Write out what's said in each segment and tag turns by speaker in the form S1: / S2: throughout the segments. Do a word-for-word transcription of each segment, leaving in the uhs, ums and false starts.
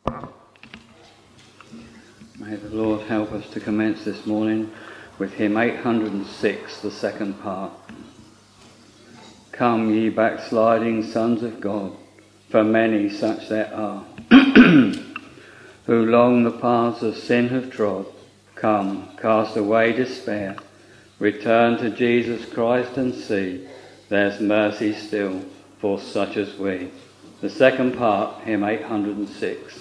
S1: May the Lord help us to commence this morning with hymn eight hundred six, the second part. Come, ye backsliding sons of God, for many such there are, who long the paths of sin have trod. Come, cast away despair, return to Jesus Christ and see, there's mercy still for such as we. The second part, hymn eight hundred six.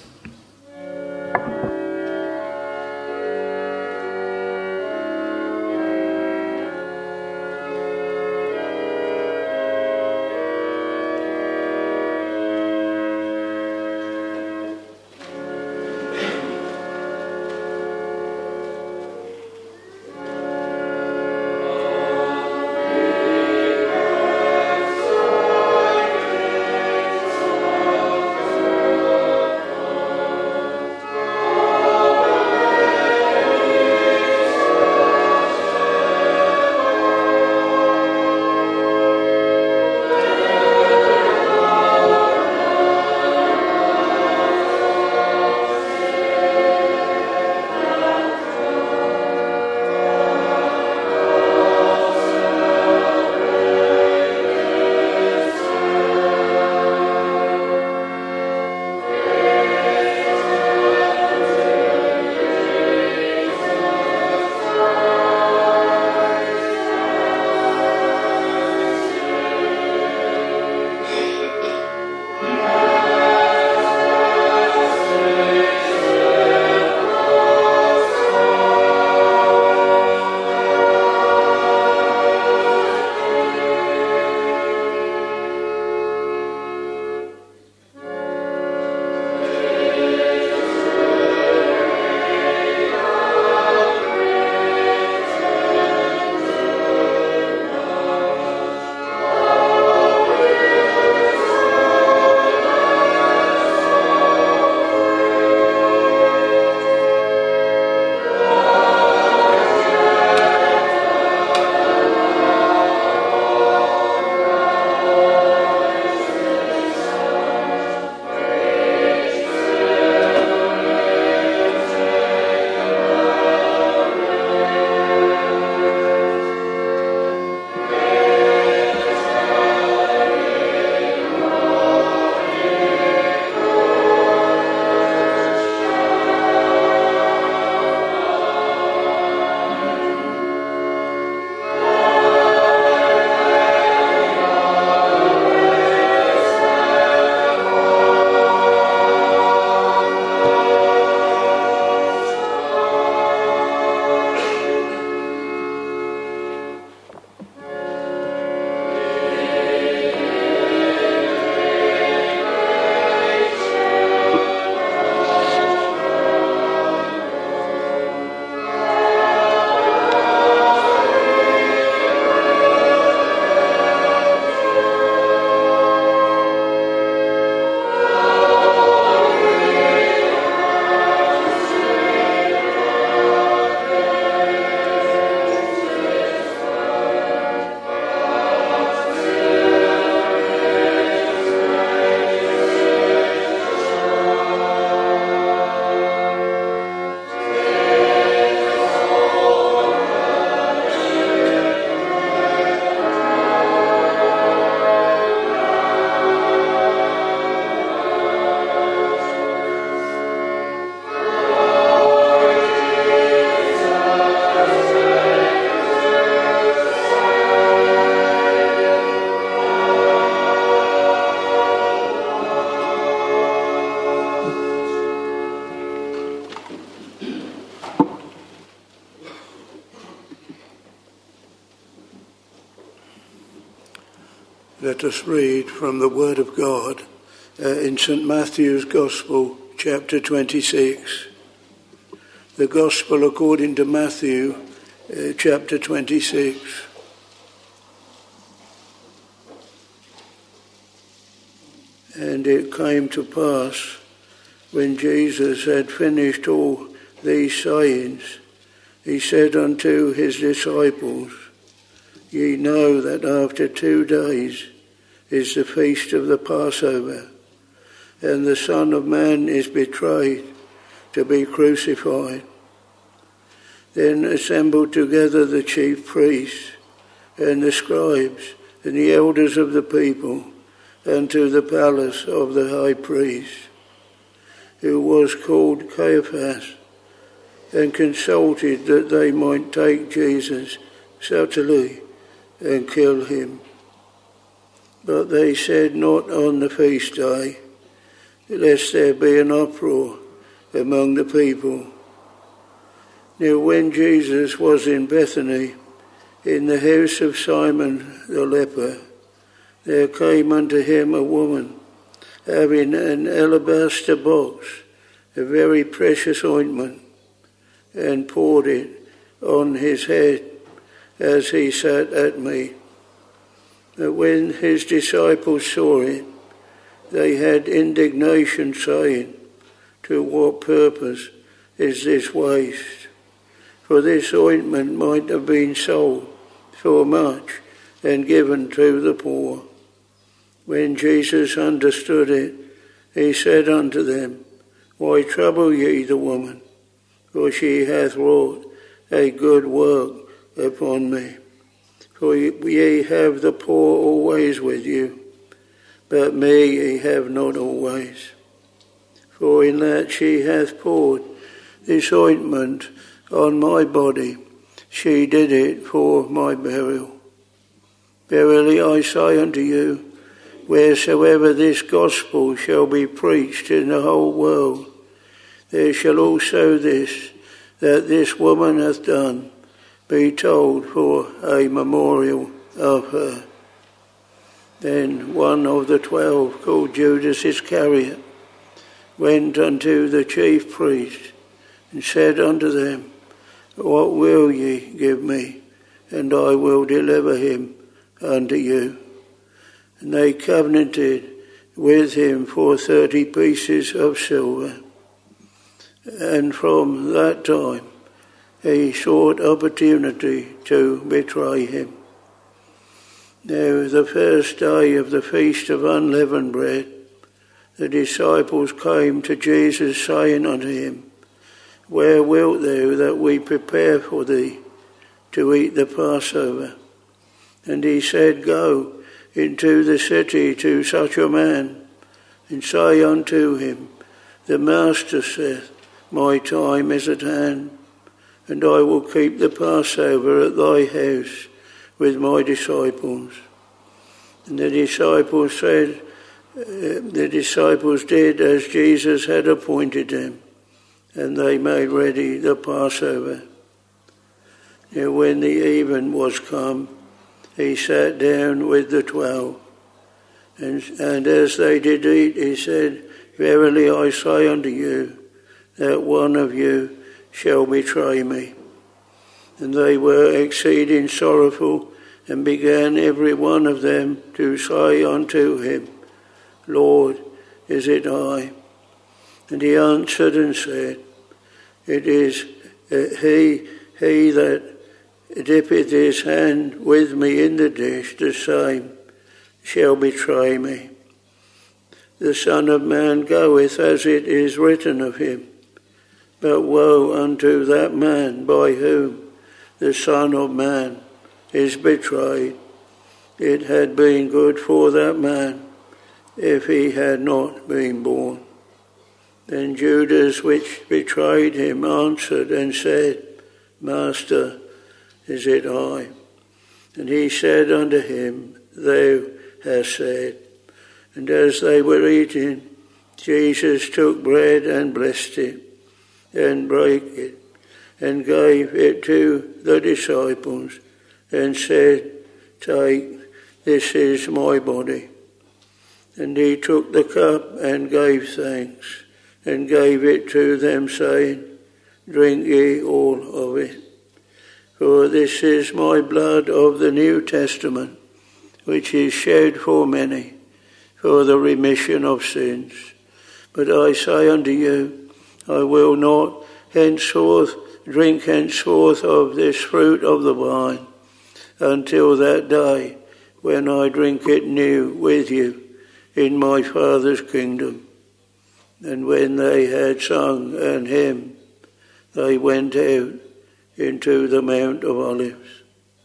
S2: Let us read from the Word of God uh, in Saint Matthew's Gospel, chapter twenty-six. The Gospel according to Matthew, uh, chapter twenty-six. And it came to pass, when Jesus had finished all these sayings, he said unto his disciples, Ye know that after two days is the feast of the Passover, and the Son of Man is betrayed to be crucified. Then assembled together the chief priests and the scribes and the elders of the people unto the palace of the high priest, who was called Caiaphas, and consulted that they might take Jesus subtly and kill him. But they said not on the feast day, lest there be an uproar among the people. Now when Jesus was in Bethany, in the house of Simon the leper, there came unto him a woman, having an alabaster box, a very precious ointment, and poured it on his head as he sat at meat. But when his disciples saw it, they had indignation, saying, to what purpose is this waste? For this ointment might have been sold for much and given to the poor. When Jesus understood it, he said unto them, Why trouble ye the woman? For she hath wrought a good work upon me. For ye have the poor always with you, but me ye have not always. For in that she hath poured this ointment on my body, she did it for my burial. Verily I say unto you, wheresoever this gospel shall be preached in the whole world, there shall also this, that this woman hath done, be told for a memorial of her. Then one of the twelve, called Judas Iscariot, went unto the chief priests, and said unto them, What will ye give me, and I will deliver him unto you? And they covenanted with him for thirty pieces of silver. And from that time he sought opportunity to betray him. Now the first day of the feast of unleavened bread, the disciples came to Jesus, saying unto him, Where wilt thou that we prepare for thee to eat the Passover? And he said, Go into the city to such a man, and say unto him, The Master saith, My time is at hand, and I will keep the Passover at thy house with my disciples. And the disciples said, uh, the disciples did as Jesus had appointed them, and they made ready the Passover. Now when the even was come, he sat down with the twelve, and, and as they did eat, he said, Verily I say unto you, that one of you shall betray me. And they were exceeding sorrowful, and began every one of them to say unto him, Lord, is it I? And he answered and said, It is uh, he, he that dippeth his hand with me in the dish, the same shall betray me. The Son of Man goeth as it is written of him. But woe unto that man by whom the Son of Man is betrayed. It had been good for that man if he had not been born. Then Judas, which betrayed him, answered and said, Master, is it I? And he said unto him, Thou hast said. And as they were eating, Jesus took bread and blessed it, and brake it, and gave it to the disciples, and said, Take, this is my body. And he took the cup and gave thanks, and gave it to them, saying, Drink ye all of it. For this is my blood of the New Testament, which is shed for many, for the remission of sins. But I say unto you, I will not henceforth drink henceforth of this fruit of the vine, until that day when I drink it new with you in my Father's kingdom. And when they had sung an hymn, they went out into the Mount of Olives.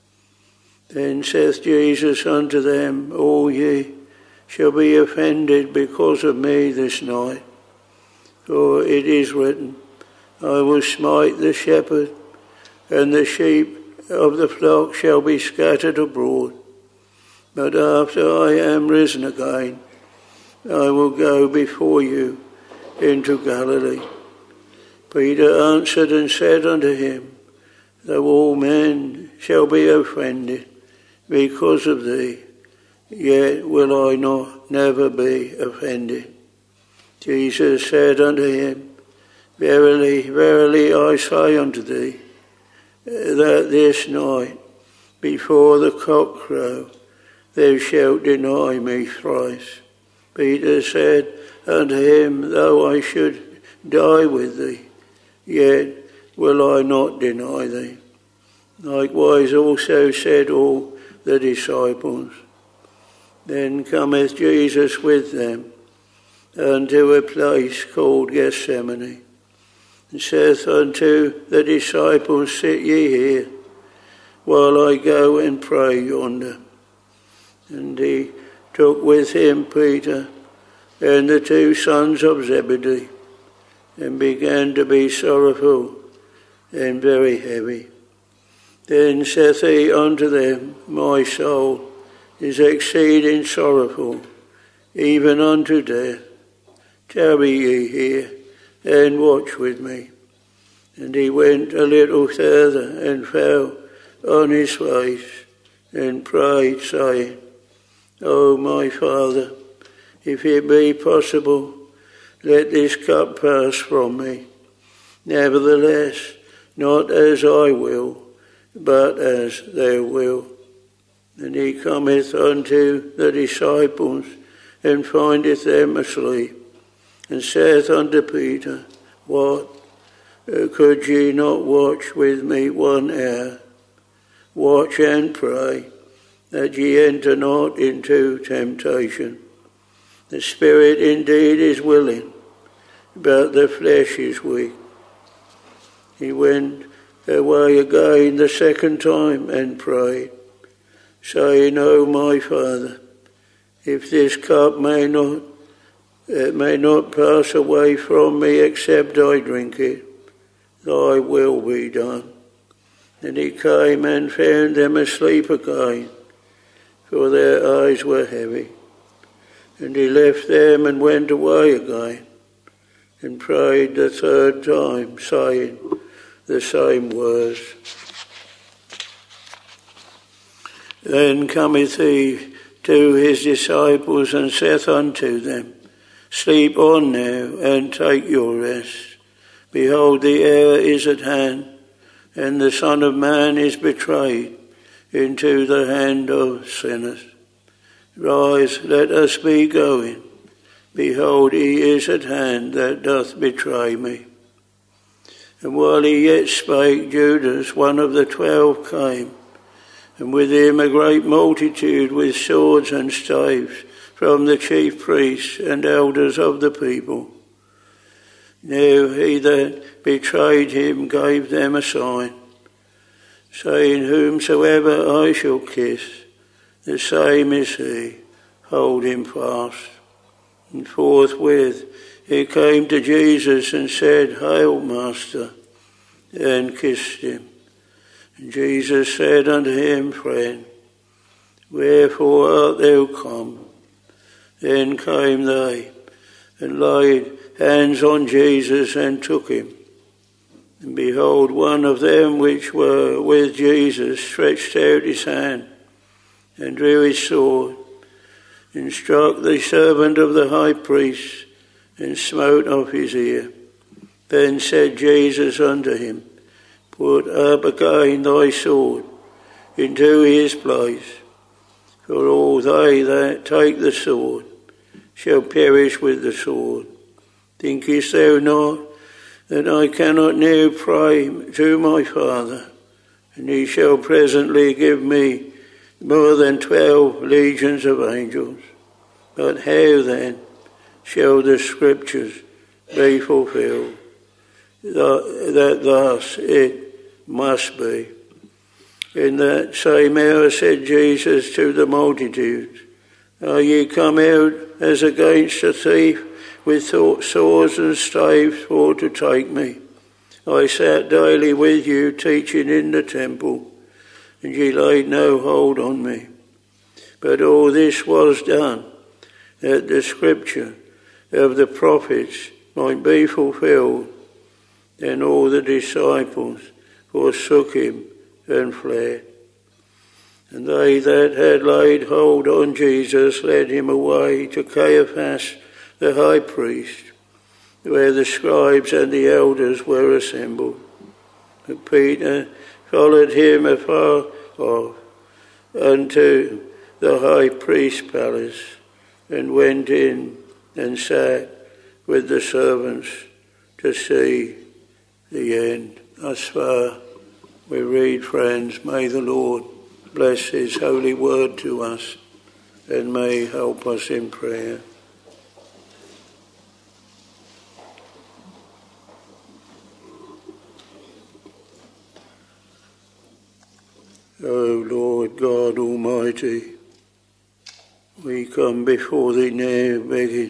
S2: Then saith Jesus unto them, All ye shall be offended because of me this night. For it is written, I will smite the shepherd, and the sheep of the flock shall be scattered abroad. But after I am risen again, I will go before you into Galilee. Peter answered and said unto him, Though all men shall be offended because of thee, yet will I not never be offended. Jesus said unto him, Verily, verily, I say unto thee, that this night, before the cock crow, thou shalt deny me thrice. Peter said unto him, Though I should die with thee, yet will I not deny thee. Likewise also said all the disciples. Then cometh Jesus with them unto a place called Gethsemane, and saith unto the disciples, Sit ye here, while I go and pray yonder. And he took with him Peter and the two sons of Zebedee, and began to be sorrowful and very heavy. Then saith he unto them, My soul is exceeding sorrowful, even unto death. Tarry ye here, and watch with me. And he went a little further, and fell on his face, and prayed, saying, O my Father, if it be possible, let this cup pass from me. Nevertheless, not as I will, but as thou wilt. And he cometh unto the disciples, and findeth them asleep, and saith unto Peter, What? Could ye not watch with me one hour? Watch and pray, that ye enter not into temptation. The spirit indeed is willing, but the flesh is weak. He went away again the second time and prayed, saying, O my Father, if this cup may not, it may not pass away from me except I drink it, thy will be done. And he came and found them asleep again, for their eyes were heavy. And he left them and went away again, and prayed the third time, saying the same words. Then cometh he to his disciples, and saith unto them, Sleep on now, and take your rest. Behold, the hour is at hand, and the Son of Man is betrayed into the hand of sinners. Rise, let us be going. Behold, he is at hand that doth betray me. And while he yet spake, Judas, one of the twelve, came, and with him a great multitude with swords and staves from the chief priests and elders of the people. Now he that betrayed him gave them a sign, saying, Whomsoever I shall kiss, the same is he, hold him fast. And forthwith he came to Jesus and said, Hail, Master, and kissed him. And Jesus said unto him, Friend, wherefore art thou come? Then came they, and laid hands on Jesus, and took him. And behold, one of them which were with Jesus stretched out his hand, and drew his sword, and struck the servant of the high priest, and smote off his ear. Then said Jesus unto him, Put up again thy sword into his place, for all they that take the sword shall perish with the sword. Thinkest thou not that I cannot now pray to my Father, and he shall presently give me more than twelve legions of angels? But how then shall the scriptures be fulfilled, that, that thus it must be. In that same hour said Jesus to the multitudes, Are ye come out as against a thief with swords and staves for to take me? I sat daily with you teaching in the temple, and ye laid no hold on me. But all this was done, that the scripture of the prophets might be fulfilled. Then all the disciples forsook him and fled. And they that had laid hold on Jesus led him away to Caiaphas the high priest, where the scribes and the elders were assembled. But Peter followed him afar off unto the high priest's palace, and went in and sat with the servants to see the end. Thus far we read, friends. May the Lord bless his holy word to us and may help us in prayer. O Lord God Almighty, we come before thee now begging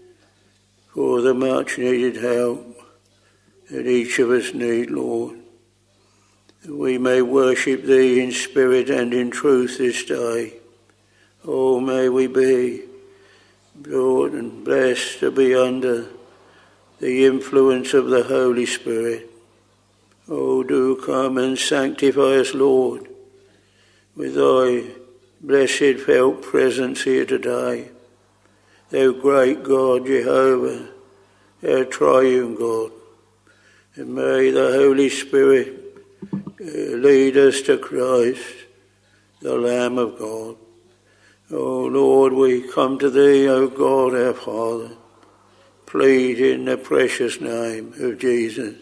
S2: for the much needed help that each of us need, Lord, that we may worship thee in spirit and in truth this day. Oh, may we be, Lord, and blessed to be under the influence of the Holy Spirit. Oh, do come and sanctify us, Lord, with thy blessed felt presence here today. Thou great God, Jehovah, our triune God. And may the Holy Spirit lead us to Christ, the Lamb of God. Oh Lord, we come to thee, O God, our Father, plead in the precious name of Jesus.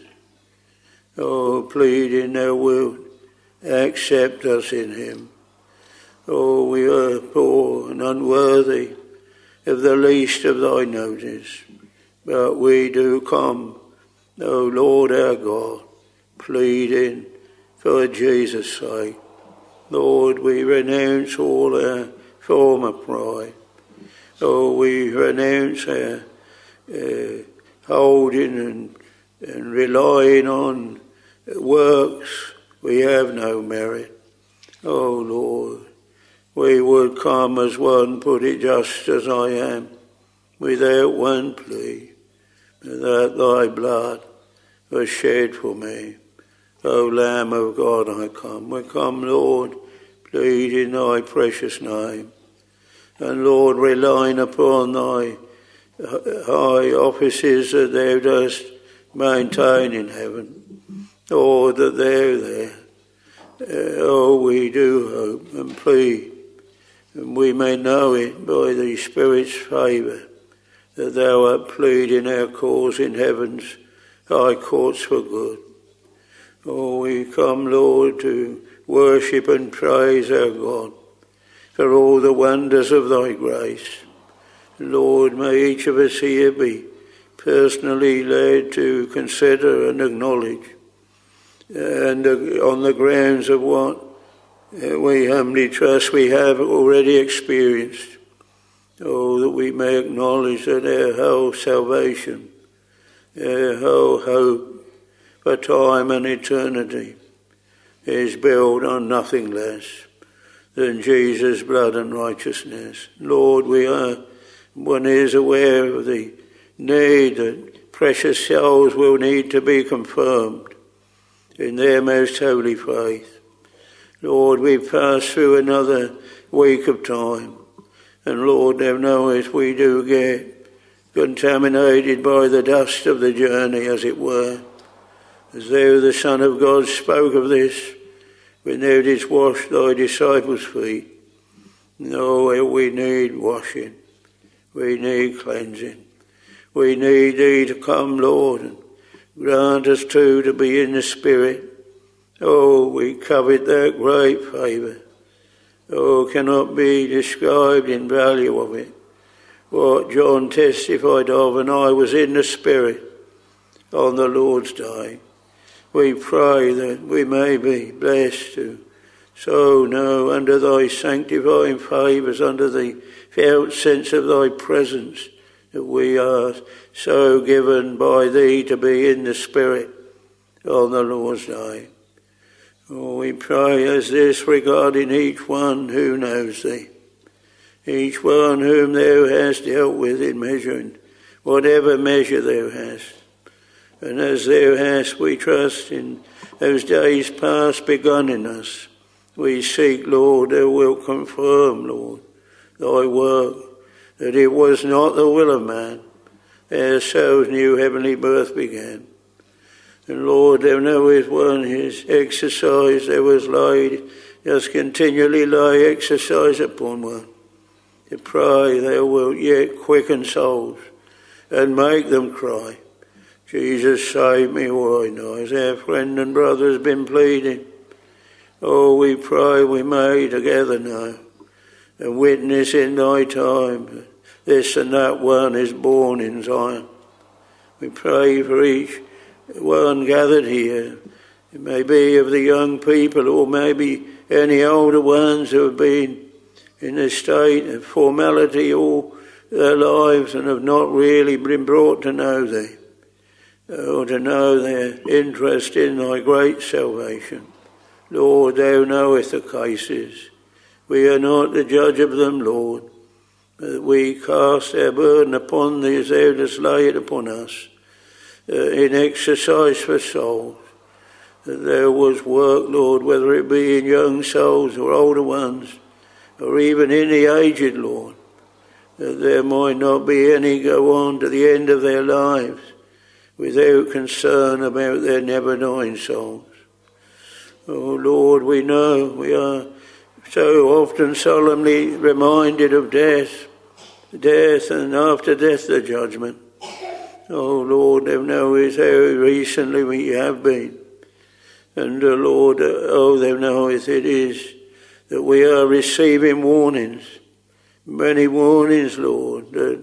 S2: Oh, plead in thou wilt accept us in him. Oh, we are poor and unworthy of the least of thy notice, but we do come, O Lord our God, pleading for Jesus' sake. Lord, we renounce all our former pride. Oh, we renounce our uh, holding and, and relying on works. We have no merit. Oh, Lord, we would come as one, put it just as I am, without one plea, that thy blood was shed for me. O Lamb of God, I come. We come, Lord, pleading thy precious name. And Lord, relying upon thy high offices that thou dost maintain in heaven. Lord, that thou there, oh, we do hope and plead, and we may know it by the Spirit's favour, that thou art pleading our cause in heaven's high courts for good. Oh, we come, Lord, to worship and praise our God for all the wonders of thy grace. Lord, may each of us here be personally led to consider and acknowledge, and on the grounds of what we humbly trust we have already experienced. Oh, that we may acknowledge that our whole salvation, our whole hope for time and eternity is built on nothing less than Jesus' blood and righteousness. Lord, we are, one is aware of the need that precious souls will need to be confirmed in their most holy faith. Lord, we've passed through another week of time, and Lord, thou knowest we do get contaminated by the dust of the journey, as it were, as though the Son of God spoke of this when thou didst wash thy disciples' feet. No, we need washing. We need cleansing. We need thee to come, Lord, and grant us too to be in the Spirit. Oh, we covet that great favour. Oh, cannot be described in value of it. what John testified of, and I was in the Spirit on the Lord's day. We pray that we may be blessed to so know under thy sanctifying favours, under the felt sense of thy presence, that we are so given by thee to be in the Spirit on the Lord's day. Oh, we pray as this regarding each one who knows thee, each one whom thou hast dealt with in measuring, whatever measure thou hast. And as thou hast, we trust, in those days past begun in us, we seek, Lord, thou wilt confirm, Lord, thy work, that it was not the will of man, ere so's new heavenly birth began. And Lord, thou knowest one his exercise there was laid, just continually lay exercise upon one. To pray thou wilt yet quicken souls and make them cry, Jesus, save me right now, as our friend and brother has been pleading. Oh, we pray we may together now and witness in thy time this and that one is born in Zion. We pray for each one gathered here. It may be of the young people, or maybe any older ones who have been in a state of formality all their lives and have not really been brought to know thee, or to know their interest in thy great salvation. Lord, thou knowest the cases. We are not the judge of them, Lord, but we cast our burden upon thee as thou dost lay it upon us, uh, in exercise for souls. That there was work, Lord, whether it be in young souls or older ones, or even in the aged, Lord, that there might not be any go on to the end of their lives without concern about their never-dying souls. Oh, Lord, we know we are so often solemnly reminded of death, death and after death the judgment. Oh, Lord, thou knowest how recently we have been. And, uh, Lord, uh, oh, thou knowest it is that we are receiving warnings, many warnings, Lord, that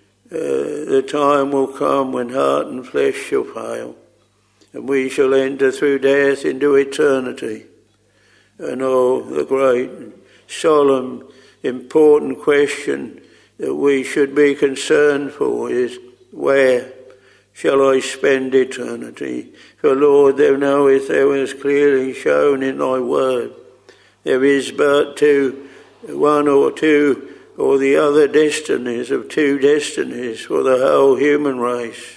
S2: uh, the time will come when heart and flesh shall fail, and we shall enter through death into eternity. And oh, the great, solemn, important question that we should be concerned for is, where shall I spend eternity? For Lord, thou knowest, thou hast clearly shown in thy word, there is but two, one or two, or the other destinies of two destinies for the whole human race.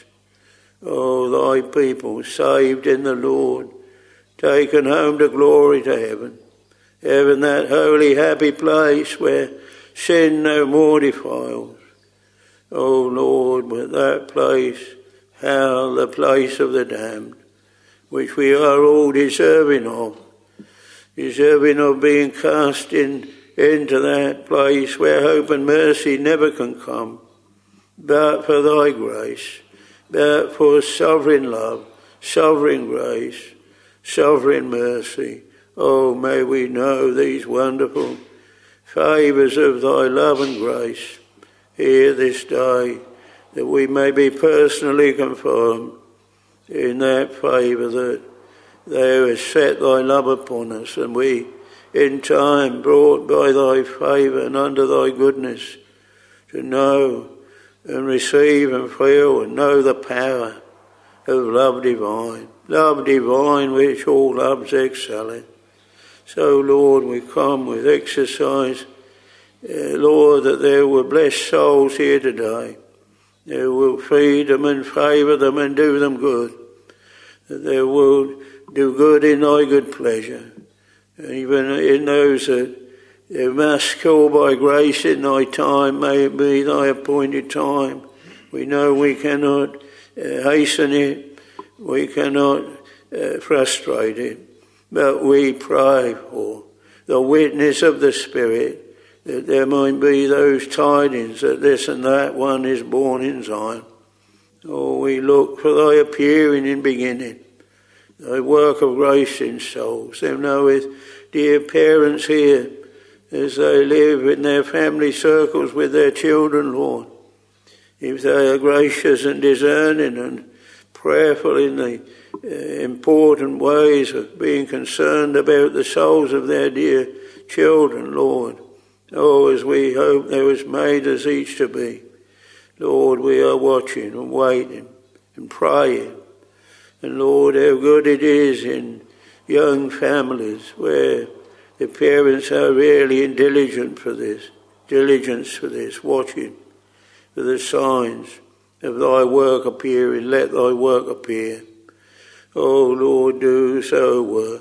S2: Oh, thy people, saved in the Lord, taken home to glory to heaven. Heaven, that holy, happy place where sin no more defiles. Oh, Lord, but that place, hell, the place of the damned, which we are all deserving of, deserving of being cast in, into that place where hope and mercy never can come, but for thy grace, but for sovereign love, sovereign grace, sovereign mercy. Oh, may we know these wonderful favours of thy love and grace here this day, that we may be personally confirmed in that favour that thou hast set thy love upon us, and we in time brought by thy favour and under thy goodness to know and receive and feel and know the power of love divine, love divine which all loves excel in. So, Lord, we come with exercise, uh, Lord, that there will bless souls here today. Thou wilt feed them and favour them and do them good. That thou wilt do good in thy good pleasure. Even in those that thou must call by grace in thy time, may it be thy appointed time. We know we cannot uh, hasten it, we cannot uh, frustrate it, but we pray for the witness of the Spirit, that there might be those tidings that this and that one is born in Zion. Oh, we look for thy appearing in beginning, thy work of grace in souls. Thou knowest dear parents here, as they live in their family circles with their children, Lord, if they are gracious and discerning and prayerful in the uh, important ways of being concerned about the souls of their dear children, Lord. Oh, as we hope thou hast made us each to be. Lord, we are watching and waiting and praying. And Lord, how good it is in young families where the parents are really diligent for this, diligence for this, watching for the signs of thy work appearing. Let thy work appear. Oh Lord, do so work.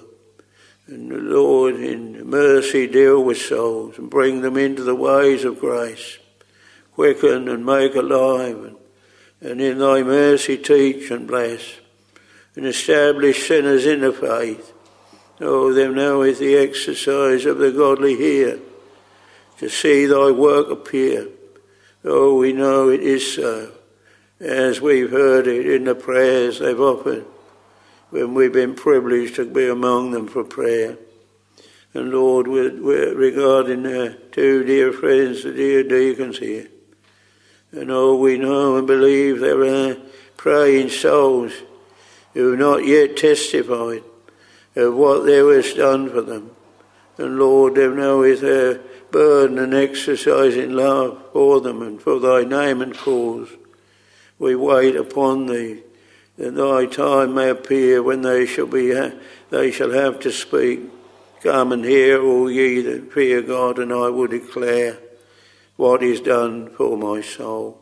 S2: And Lord, in mercy deal with souls and bring them into the ways of grace. Quicken and make alive, and, and in thy mercy teach and bless, and establish sinners in the faith. Oh, them now is the exercise of the godly here, to see thy work appear. Oh, we know it is so, as we've heard it in the prayers they've offered, when we've been privileged to be among them for prayer. And Lord, we're, we're regarding our two dear friends, the dear deacons here. And oh, we know and believe there are praying souls who have not yet testified of what thou hast done for them. And Lord, thou knowest their burden and exercising love for them and for thy name and cause. We wait upon thee, that thy time may appear when they shall be, they shall have to speak. Come and hear, all ye that fear God, and I will declare what is done for my soul.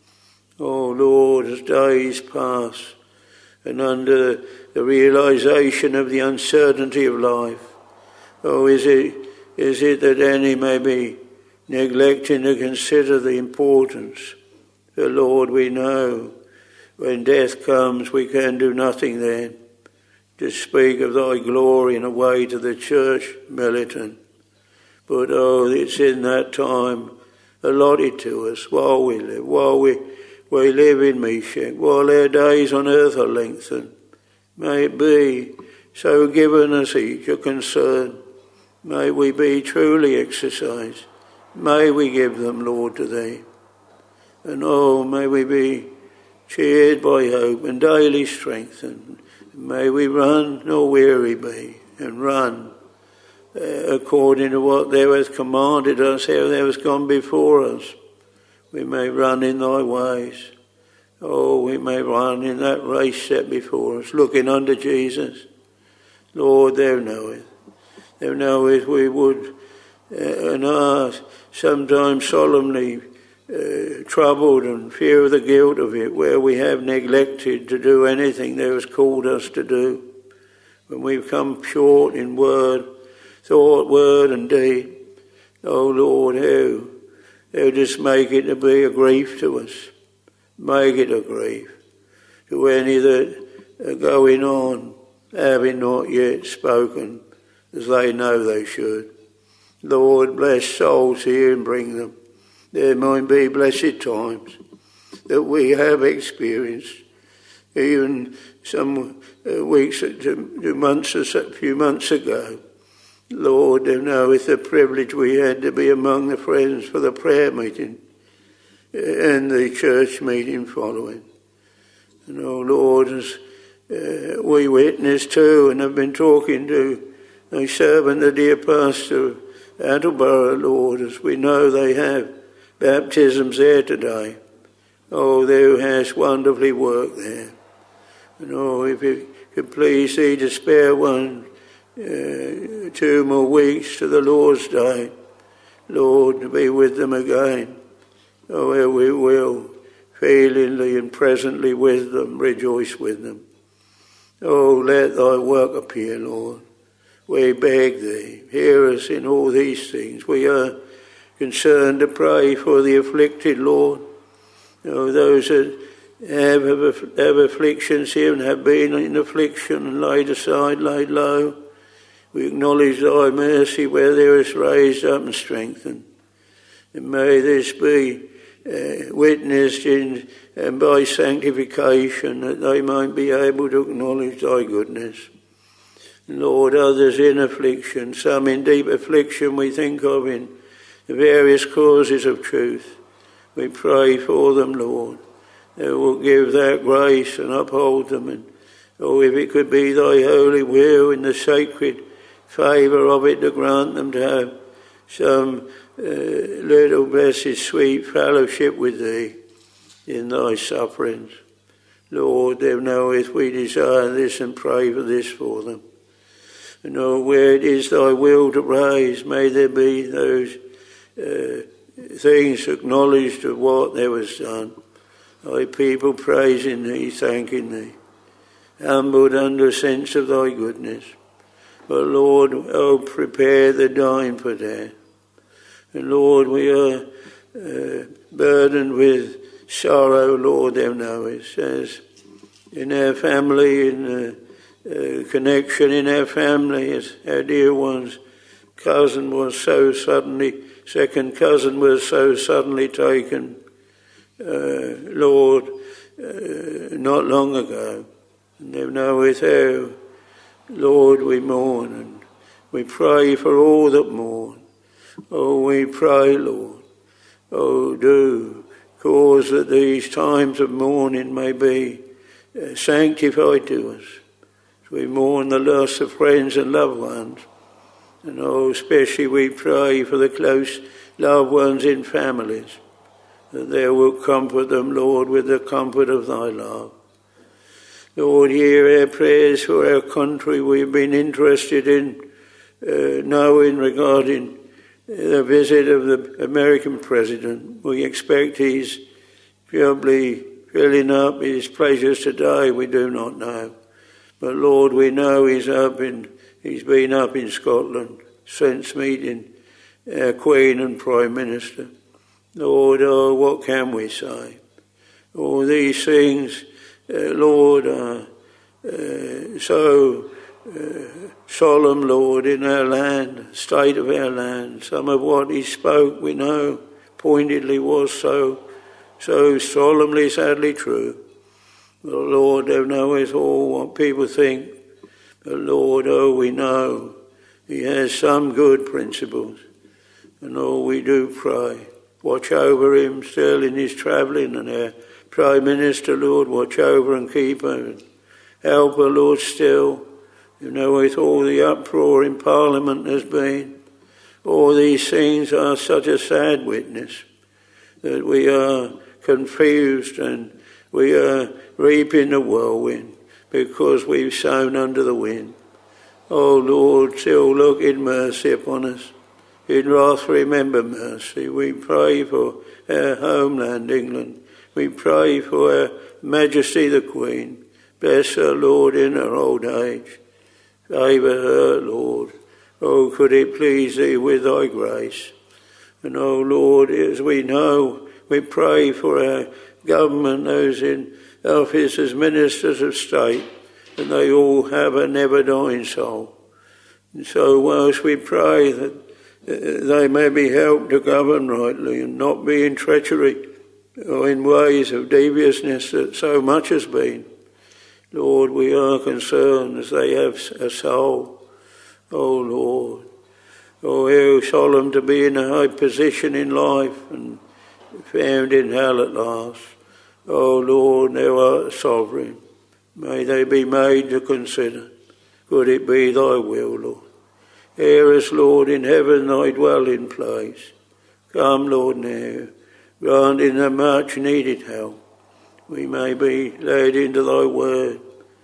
S2: Oh Lord, as days pass, and under the realization of the uncertainty of life, oh, is it is it that any may be neglecting to consider the importance? For Lord, we know when death comes we can do nothing then to speak of thy glory in a way to the church militant. But oh, it's in that time allotted to us while we live, while we, we live in Meshach, while our days on earth are lengthened. May it be so given us each a concern. May we be truly exercised. May we give them, Lord, to thee. And oh, may we be cheered by hope and daily strengthened. May we run nor weary be, and run uh, according to what thou hast commanded us, how thou hast gone before us. We may run in thy ways. Oh, we may run in that race set before us, looking unto Jesus. Lord, thou knowest. Thou knowest we would uh, and are sometimes solemnly uh, troubled and fear the guilt of it, where we have neglected to do anything thou hast called us to do. When we've come short in word, thought, word and deed. Oh Lord, how thou just make it to be a grief to us. Make it a grief to any that are going on, having not yet spoken as they know they should. Lord, bless souls here and bring them. There might be blessed times that we have experienced, even some uh, weeks, two months, or a few months ago. Lord, thou knowest the privilege we had to be among the friends for the prayer meeting and the church meeting following. And oh Lord, as uh, we witness too, and have been talking to thy servant, the dear pastor Attleborough, Lord, as we know they have baptisms there today. Oh, thou hast wonderfully worked there. And oh, if it could please thee to spare one, uh, two more weeks to the Lord's Day, Lord, to be with them again. Oh, how we will, feelingly and presently with them, rejoice with them. Oh, let thy work appear, Lord. We beg thee, hear us in all these things. We are concerned to pray for the afflicted, Lord. Oh, those that have, have, have afflictions here and have been in affliction and laid aside, laid low. We acknowledge thy mercy where thou hast raised up and strengthened. And may this be uh, witnessed in and by sanctification, that they might be able to acknowledge thy goodness. Lord, others in affliction, some in deep affliction we think of in the various causes of truth. We pray for them, Lord. Thou wilt give that grace and uphold them. And, oh, if it could be thy holy will in the sacred favour of it to grant them to have some uh, little blessed sweet fellowship with thee in thy sufferings. Lord, thou knowest we desire this and pray for this for them. And oh, where it is thy will to raise, may there be those uh, things acknowledged of what there was done. Thy people praising thee, thanking thee, humbled under a sense of thy goodness. But Lord, oh, prepare the dying for death. And Lord, we are uh, burdened with sorrow, Lord, thou knowest, as in our family, in uh, uh, connection in our family, as our dear one's cousin was so suddenly, second cousin was so suddenly taken, uh, Lord, uh, not long ago. And thou knowest how, Lord, we mourn, and we pray for all that mourn. Oh, we pray, Lord, oh, do cause that these times of mourning may be uh, sanctified to us. As we mourn the loss of friends and loved ones. And oh, especially we pray for the close loved ones in families, that thou wilt comfort them, Lord, with the comfort of thy love. Lord, hear our prayers for our country. We've been interested in uh, knowing regarding the visit of the American president. We expect he's probably filling up his pleasures today. We do not know. But Lord, we know he's up in, he's been up in Scotland since meeting our Queen and Prime Minister. Lord, oh, what can we say? All these things, uh, Lord, are uh, so uh, solemn, Lord, in our land, state of our land. Some of what he spoke, we know, pointedly was so, so solemnly, sadly true. But Lord, thou knowest all what people think. But Lord, oh, we know he has some good principles. And oh, we do pray. Watch over him still in his travelling, and our Prime Minister, Lord, watch over and keep her. And help her, Lord, still. You know, with all the uproar in Parliament has been, all these things are such a sad witness that we are confused and we are reaping the whirlwind because we've sown under the wind. Oh, Lord, still look in mercy upon us. In wrath remember mercy. We pray for our homeland, England. We pray for our Majesty the Queen. Bless her, Lord, in her old age. Favour her, Lord. Oh, could it please thee with thy grace. And oh, Lord, as we know, we pray for our government, those in office as ministers of state, and they all have a never-dying soul. And so whilst we pray that they may be helped to govern rightly and not be in treachery or in ways of deviousness that so much has been, Lord, we are concerned as they have a soul. Oh, Lord. Oh, how solemn to be in a high position in life and found in hell at last. Oh, Lord, thou art sovereign. May they be made to consider. Could it be thy will, Lord? Hear us, Lord, in heaven thy dwelling place. Come, Lord, now, granting the much needed help. We may be led into thy word.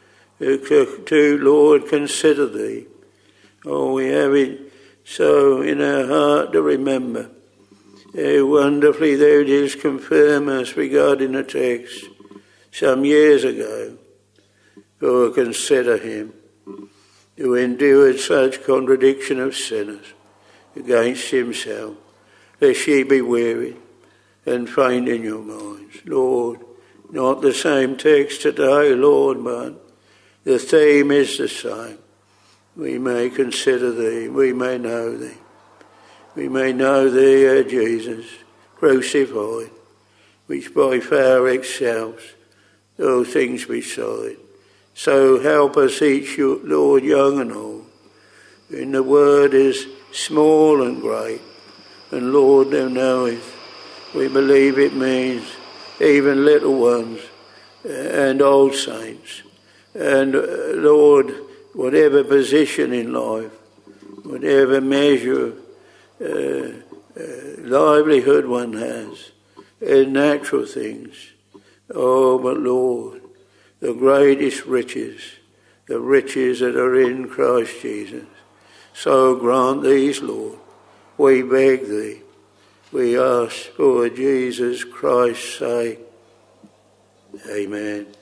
S2: To, to, Lord, consider thee. Oh, we have it so in our heart to remember how wonderfully thou didst confirm us regarding the text some years ago. For consider him who endured such contradiction of sinners against himself, lest ye be wearied and faint in your minds. Lord, not the same text today, Lord, but the theme is the same. We may consider thee, we may know thee. We may know thee, O Jesus, crucified, which by far excels all things beside. So help us each, Lord, young and old. And the word is small and great. And Lord, thou knowest We believe it means even little ones and old saints. And uh, Lord, whatever position in life, whatever measure, uh, uh, livelihood one has, in natural things, oh, but Lord, the greatest riches, the riches that are in Christ Jesus. So grant these, Lord, we beg thee. We ask for Jesus Christ's sake. Amen.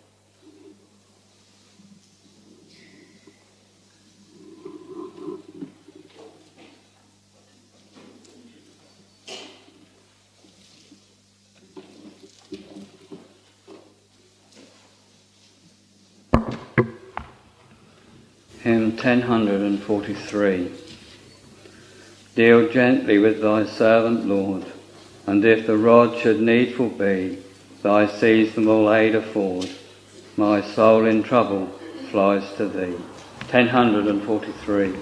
S1: Hymn ten forty-three. Deal gently with thy servant, Lord, and if the rod should needful be, thy seasonable aid afford. My soul in trouble flies to thee. ten forty-three.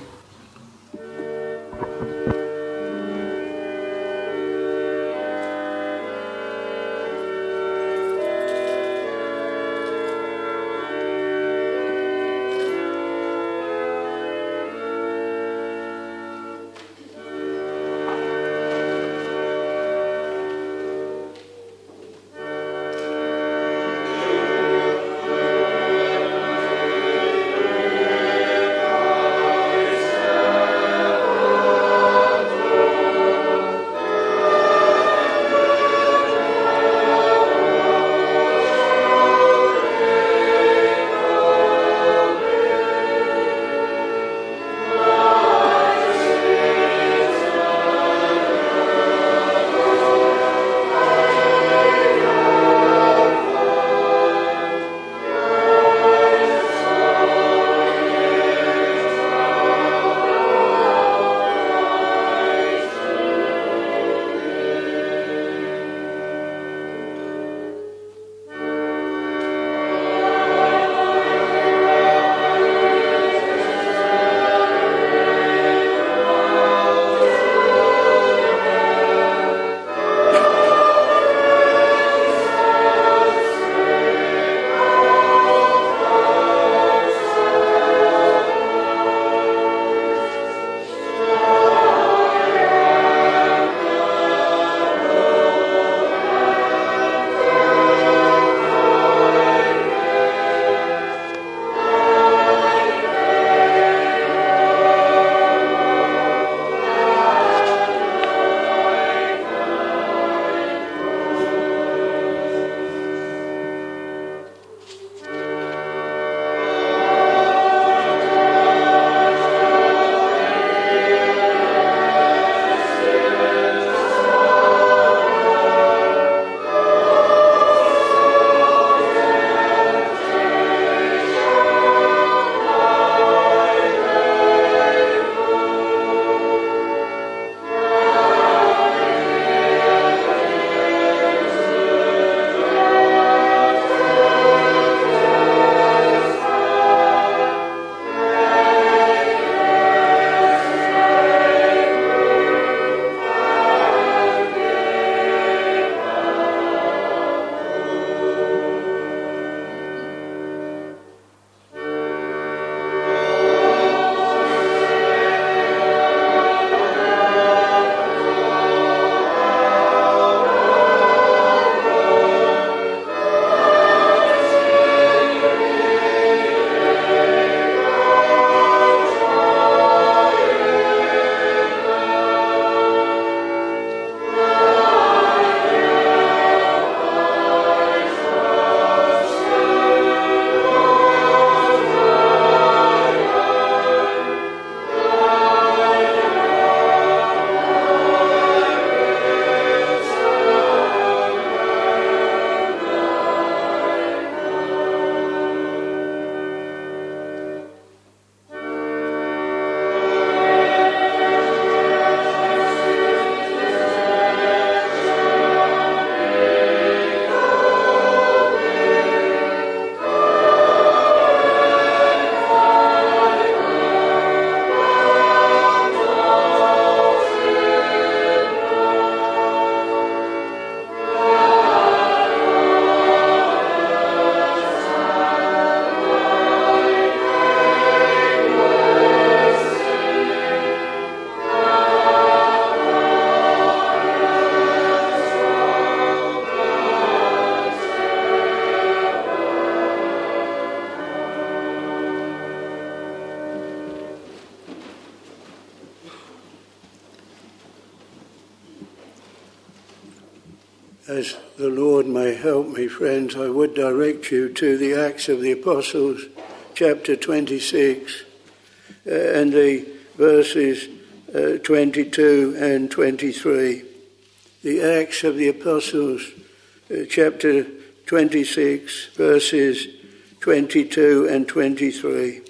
S2: as the Lord may help me, friends, I would direct you to the Acts of the Apostles, chapter twenty-six, uh, and the verses uh, twenty-two and twenty-three. The Acts of the Apostles, uh, chapter twenty-six, verses twenty-two and twenty-three.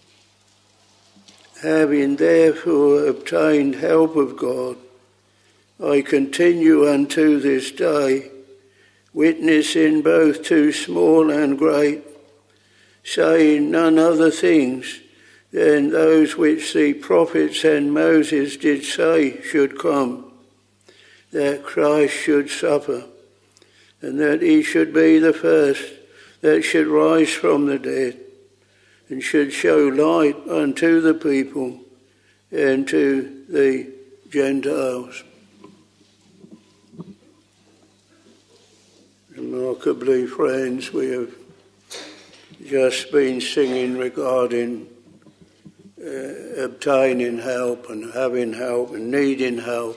S2: Having therefore obtained help of God, I continue unto this day, witnessing both to small and great, saying none other things than those which the prophets and Moses did say should come, that Christ should suffer, and that he should be the first that should rise from the dead, and should show light unto the people and to the Gentiles. Remarkably, friends, we have just been singing regarding uh, obtaining help and having help and needing help.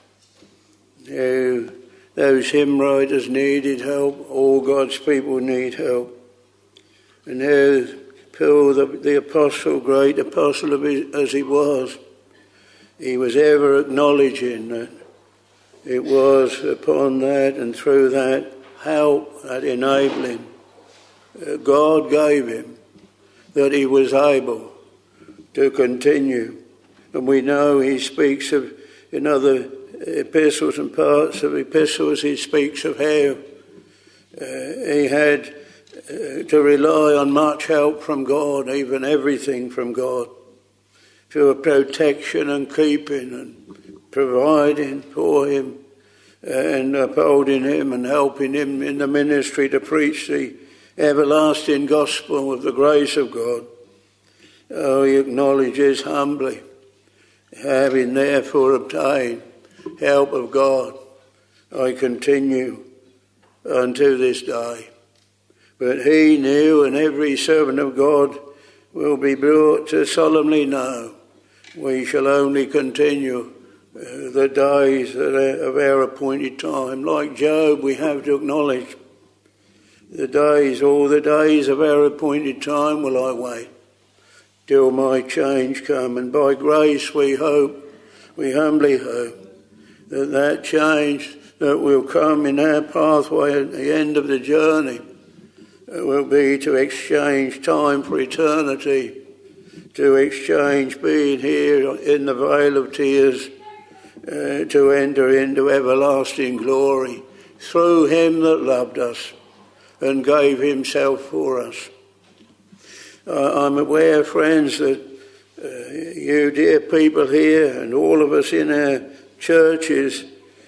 S2: Now, those hymn writers needed help. All God's people need help. And now Paul, the, the apostle, great apostle of his, as he was, he was ever acknowledging that it was upon that and through that help, that enabling, uh, God gave him, that he was able to continue. And we know he speaks of, in other epistles and parts of epistles, he speaks of how uh, he had uh, to rely on much help from God, even everything from God, for protection and keeping and providing for him, and upholding him and helping him in the ministry to preach the everlasting gospel of the grace of God. Oh, he acknowledges humbly, having therefore obtained help of God, I continue unto this day. But he knew, and every servant of God will be brought to solemnly know, we shall only continue Uh, the days of our appointed time. Like Job, we have to acknowledge the days, all the days of our appointed time will I wait till my change come. And by grace we hope, we humbly hope, that that change that will come in our pathway at the end of the journey will be to exchange time for eternity, to exchange being here in the vale of tears, Uh, to enter into everlasting glory through him that loved us and gave himself for us. Uh, I'm aware, friends, that uh, you dear people here and all of us in our churches,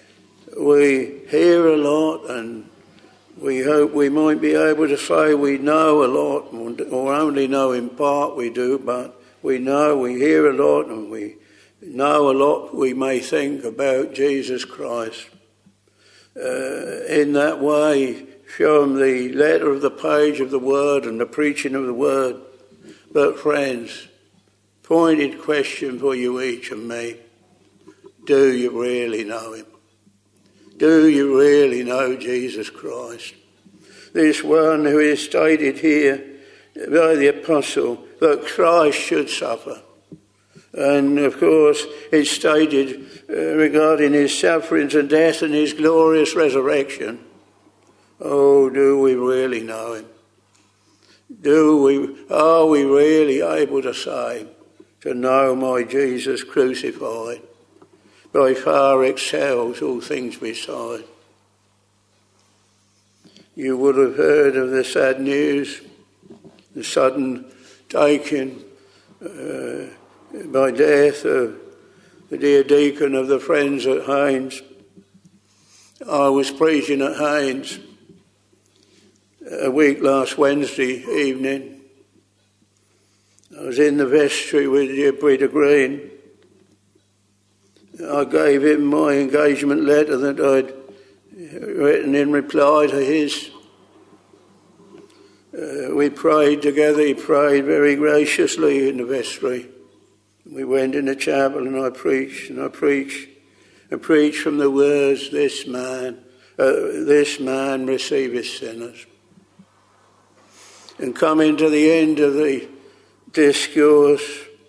S2: we hear a lot, and we hope we might be able to say we know a lot, or only know in part we do, but we know, we hear a lot, and we know a lot, we may think, about Jesus Christ. Uh, in that way, show them the letter of the page of the word and the preaching of the word. But friends, pointed question for you each and me. Do you really know him? Do you really know Jesus Christ? This one who is stated here by the apostle, that Christ should suffer. And of course, it's stated uh, regarding his sufferings and death and his glorious resurrection. Oh, do we really know him? Do we, are we really able to say, to know my Jesus crucified by far excels all things beside? You would have heard of the sad news, the sudden taking uh, by death of the dear deacon of the Friends at Haynes. I was preaching at Haynes a week last Wednesday evening. I was in the vestry with dear Peter Green. I gave him my engagement letter that I'd written in reply to his. Uh, we prayed together. He prayed very graciously in the vestry. We went in the chapel and I preached, and I preached, I preached from the words, this man uh, this man receiveth sinners. And coming to the end of the discourse,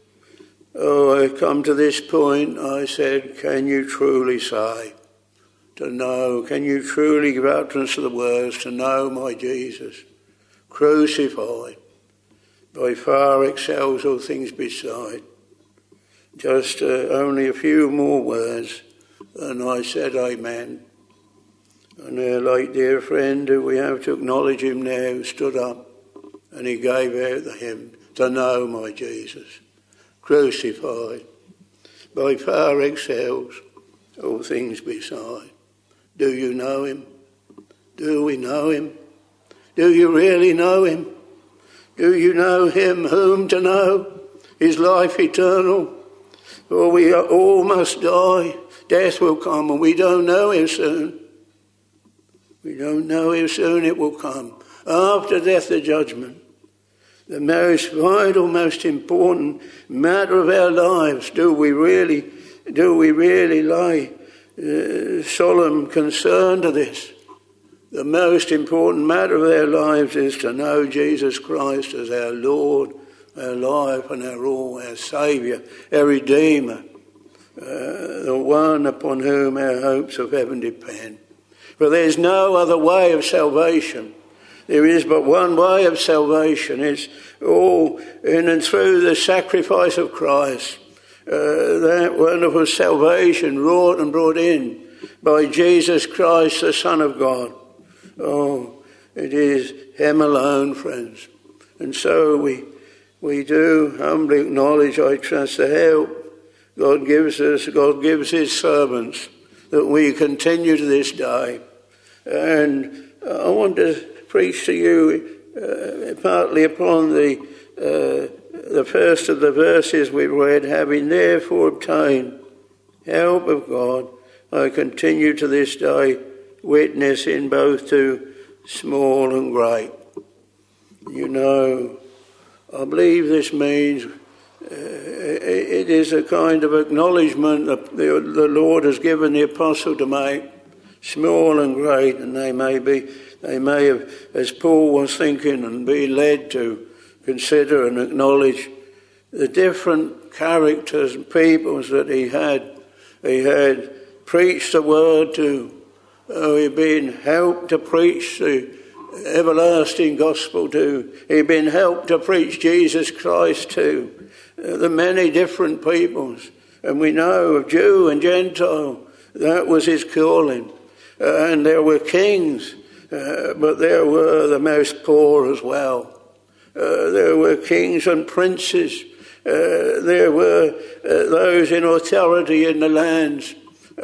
S2: oh, I come to this point, I said, can you truly say, to know, can you truly give utterance to the words, to know my Jesus, crucified, by far excels all things beside. Just uh, only a few more words, and I said amen. And our late dear friend, who we have to acknowledge him now, stood up and he gave out the hymn, to know my Jesus, crucified, by far excels all things beside. Do you know him? Do we know him? Do you really know him? Do you know him whom to know? His life eternal. For we all must die. Death will come, and we don't know how soon. We don't know how soon it will come. After death, the judgment. The most vital, most important matter of our lives. Do we really, do we really lay uh, solemn concern to this? The most important matter of our lives is to know Jesus Christ as our Lord, our life and our all, our Saviour, our Redeemer, uh, the one upon whom our hopes of heaven depend. For there's no other way of salvation. There is but one way of salvation. It's all in and through the sacrifice of Christ, uh, that wonderful salvation wrought and brought in by Jesus Christ, the Son of God. Oh, it is him alone, friends. And so we we do humbly acknowledge, I trust, the help God gives us, God gives his servants, that we continue to this day. And I want to preach to you uh, partly upon the uh, the first of the verses we read, having therefore obtained help of God, I continue to this day, witnessing both to small and great. You know, I believe this means uh, it is a kind of acknowledgement that the, the Lord has given the apostle to make, small and great, and they may be, they may have, as Paul was thinking, and be led to consider and acknowledge the different characters and peoples that he had. He had preached the word to. Oh, he'd been helped to preach the everlasting gospel to. He'd been helped to preach Jesus Christ to. Uh, the many different peoples. And we know of Jew and Gentile, that was his calling. Uh, and there were kings, uh, but there were the most poor as well. Uh, there were kings and princes. Uh, there were uh, those in authority in the lands.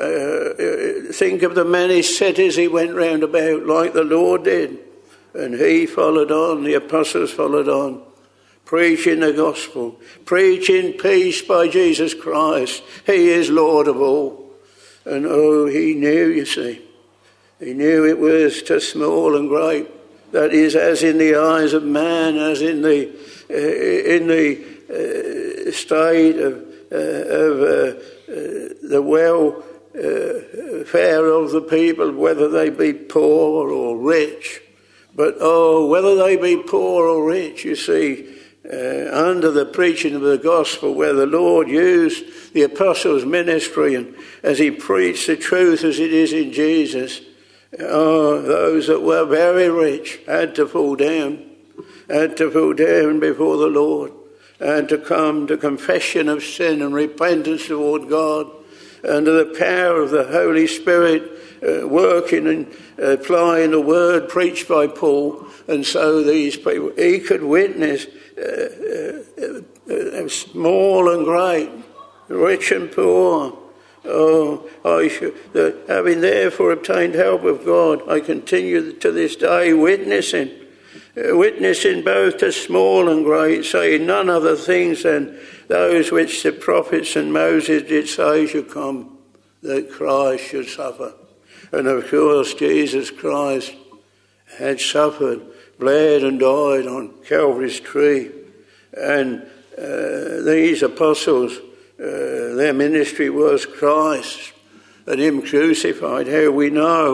S2: Uh, think of the many cities he went round about, like the Lord did. And he followed on, the apostles followed on, preaching the gospel, preaching peace by Jesus Christ. He is Lord of all. And oh, he knew, you see, he knew it was to small and great. That is, as in the eyes of man, as in the uh, in the uh, state of, uh, of uh, uh, the well. Uh, fare of the people, whether they be poor or rich. But oh, whether they be poor or rich, you see, uh, under the preaching of the gospel, where the Lord used the apostles' ministry and as he preached the truth as it is in Jesus, oh, those that were very rich had to fall down, had to fall down before the Lord, and to come to confession of sin and repentance toward God, under the power of the Holy Spirit uh, working and uh, applying the word preached by Paul. And so these people, he could witness uh, uh, uh, small and great, rich and poor. Oh, I should, that having therefore obtained help of God, I continue to this day witnessing, uh, witnessing both to small and great, saying none other things than those which the prophets and Moses did say should come, that Christ should suffer. And of course, Jesus Christ had suffered, bled and died on Calvary's tree. And uh, these apostles, uh, their ministry was Christ and him crucified. How we know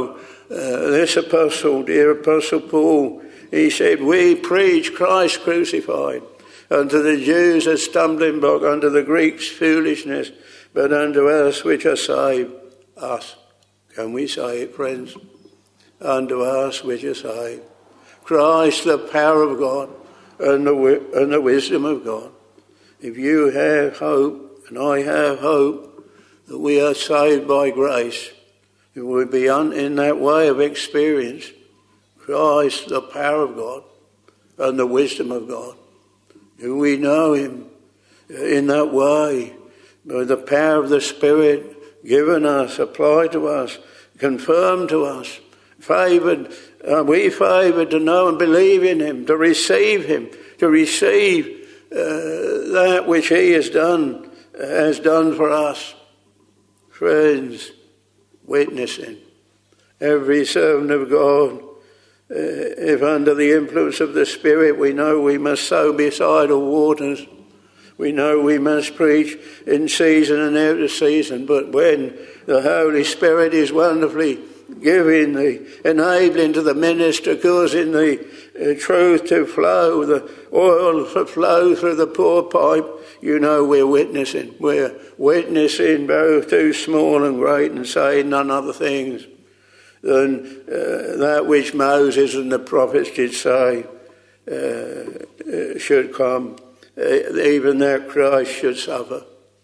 S2: uh, this apostle, dear Apostle Paul, he said, we preach Christ crucified, unto the Jews a stumbling block, unto the Greeks foolishness, but unto us which are saved, us. Can we say it, friends? Unto us which are saved. Christ, the power of God and the, and the wisdom of God. If you have hope, and I have hope, that we are saved by grace, it will be un, in that way of experience, Christ, the power of God and the wisdom of God. Do we know him in that way, by the power of the Spirit given us, applied to us, confirmed to us, favoured, uh, we favoured to know and believe in him, to receive him, to receive uh, that which he has done, has done for us. Friends, witnessing. Every servant of God, uh, if under the influence of the Spirit, we know we must sow beside the waters. We know we must preach in season and out of season. But when the Holy Spirit is wonderfully giving the enabling to the minister, causing the uh, truth to flow, the oil to flow through the poor pipe, you know we're witnessing. We're witnessing both to small and great, and saying none other things than uh, that which Moses and the prophets did say uh, uh, should come, uh, even that Christ should suffer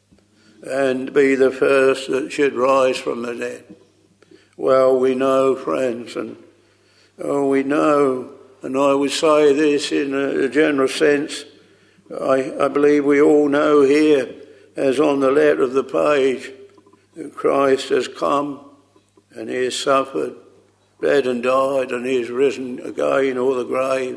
S2: and be the first that should rise from the dead. Well, we know, friends, and oh, we know, and I would say this in a general sense, I, I believe we all know here, as on the letter of the page, that Christ has come and he has suffered, bled and died, and he has risen again out of the grave.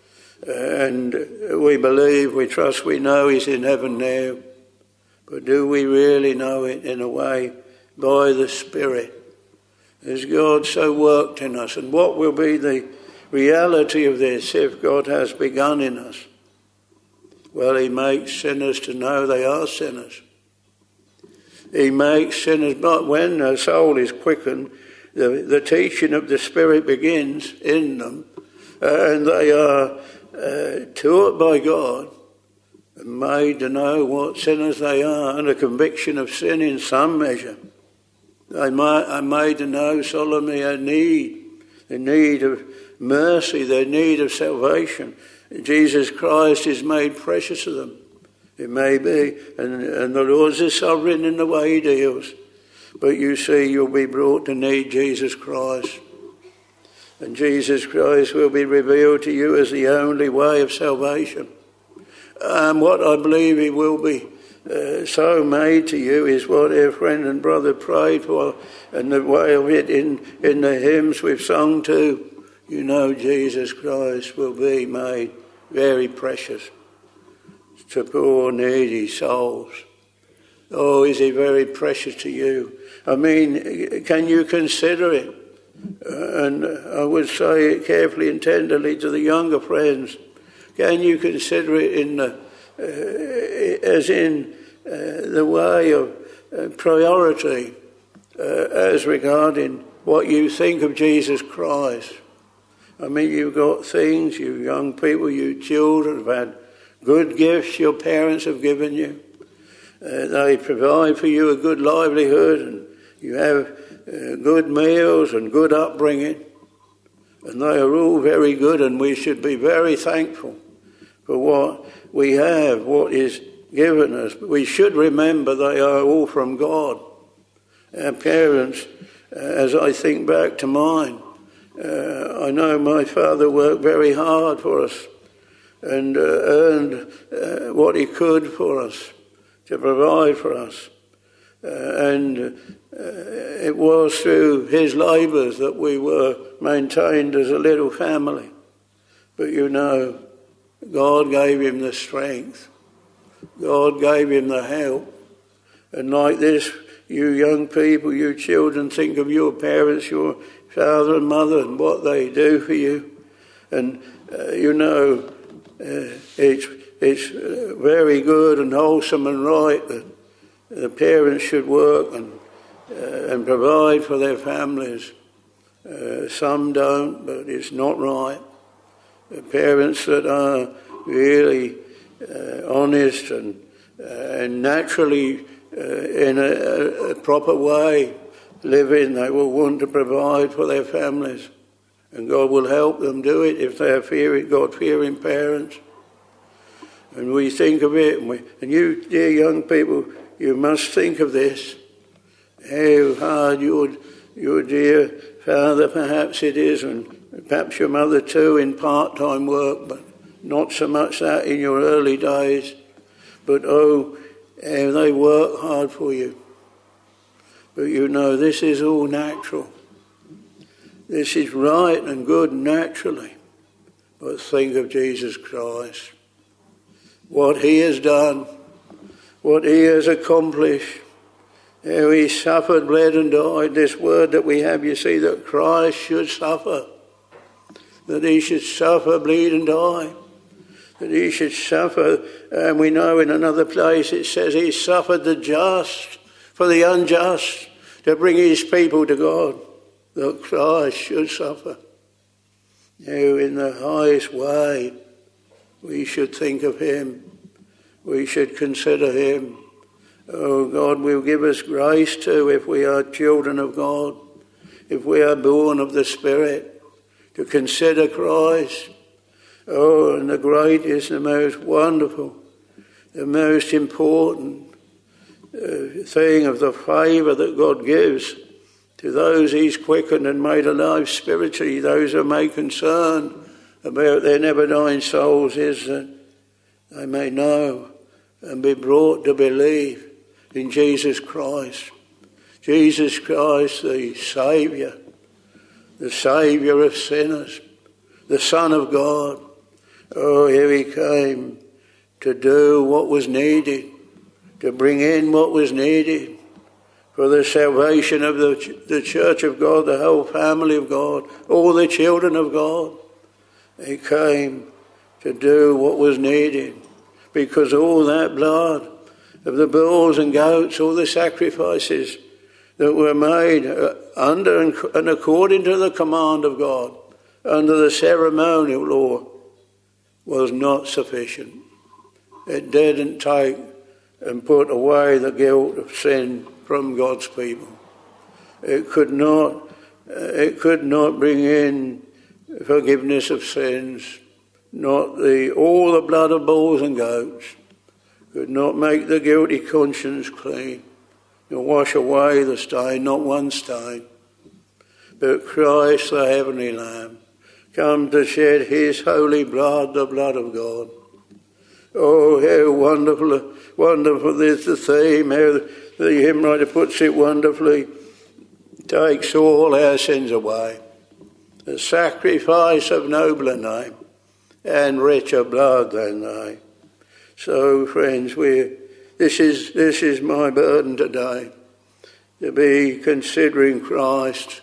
S2: And we believe, we trust, we know he's in heaven now. But do we really know it in a way? By the Spirit. Has God so worked in us? And what will be the reality of this if God has begun in us? Well, he makes sinners to know they are sinners. He makes sinners, but when a soul is quickened, the, the teaching of the Spirit begins in them, uh, and they are uh, taught by God and made to know what sinners they are, and a conviction of sin in some measure. They are made to know solemnly their need, the need of mercy, their need of salvation. Jesus Christ is made precious to them. It may be, and, and the Lord is sovereign in the way he deals. But you see, you'll be brought to need Jesus Christ. And Jesus Christ will be revealed to you as the only way of salvation. And what I believe he will be uh, so made to you is what our friend and brother prayed for, and the way of it in, in the hymns we've sung too. You know, Jesus Christ will be made very precious to poor needy souls. Oh, is he very precious to you? I mean, can you consider it? Uh, and I would say it carefully and tenderly to the younger friends. Can you consider it in the, uh, as in uh, the way of uh, priority uh, as regarding what you think of Jesus Christ? I mean, you've got things, you young people, you children have had good gifts your parents have given you. Uh, they provide for you a good livelihood, and you have uh, good meals and good upbringing. And they are all very good, and we should be very thankful for what we have, what is given us. But we should remember they are all from God. Our parents, uh, as I think back to mine, uh, I know my father worked very hard for us and uh, earned uh, what he could for us, to provide for us. Uh, and uh, it was through his labours that we were maintained as a little family. But you know, God gave him the strength. God gave him the help. And like this, you young people, you children, think of your parents, your father and mother, and what they do for you. And uh, you know, uh, it's, it's very good and wholesome and right that the parents should work and, uh, and provide for their families. Uh, some don't, but it's not right. The parents that are really uh, honest and, uh, and naturally uh, in a, a proper way living, they will want to provide for their families. And God will help them do it if they are fearing, God-fearing parents. And we think of it, and, we, and you, dear young people, you must think of this. How hard your, your dear father perhaps it is, and perhaps your mother too, in part-time work, but not so much that in your early days. But oh, how they work hard for you. But you know, this is all natural. This is right and good naturally. But think of Jesus Christ. What he has done, what he has accomplished, how he suffered, bled and died. This word that we have, you see, that Christ should suffer. That he should suffer, bleed and die. That he should suffer. And we know in another place it says he suffered the just for the unjust to bring his people to God. That Christ should suffer. Now, in the highest way, we should think of him. We should consider him. Oh, God will give us grace too if we are children of God, if we are born of the Spirit, to consider Christ. Oh, and the greatest, the most wonderful, the most important uh, thing of the favour that God gives to those he's quickened and made alive spiritually, those who may concern about their never-dying souls, is that they may know and be brought to believe in Jesus Christ. Jesus Christ, the Saviour, the Saviour of sinners, the Son of God. Oh, here he came to do what was needed, to bring in what was needed for the salvation of the, the church of God, the whole family of God, all the children of God. He came to do what was needed, because all that blood of the bulls and goats, all the sacrifices that were made under and according to the command of God, under the ceremonial law, was not sufficient. It didn't take and put away the guilt of sin from God's people. It could not, it could not bring in forgiveness of sins. Not the all the blood of bulls and goats could not make the guilty conscience clean, nor wash away the stain, not one stain. But Christ, the heavenly Lamb, come to shed his holy blood, the blood of God. Oh, how wonderful, wonderful is the theme, how the hymn writer puts it wonderfully. Takes all our sins away. The sacrifice of nobler name and richer blood than they. So, friends, we this is this is my burden today, to be considering Christ,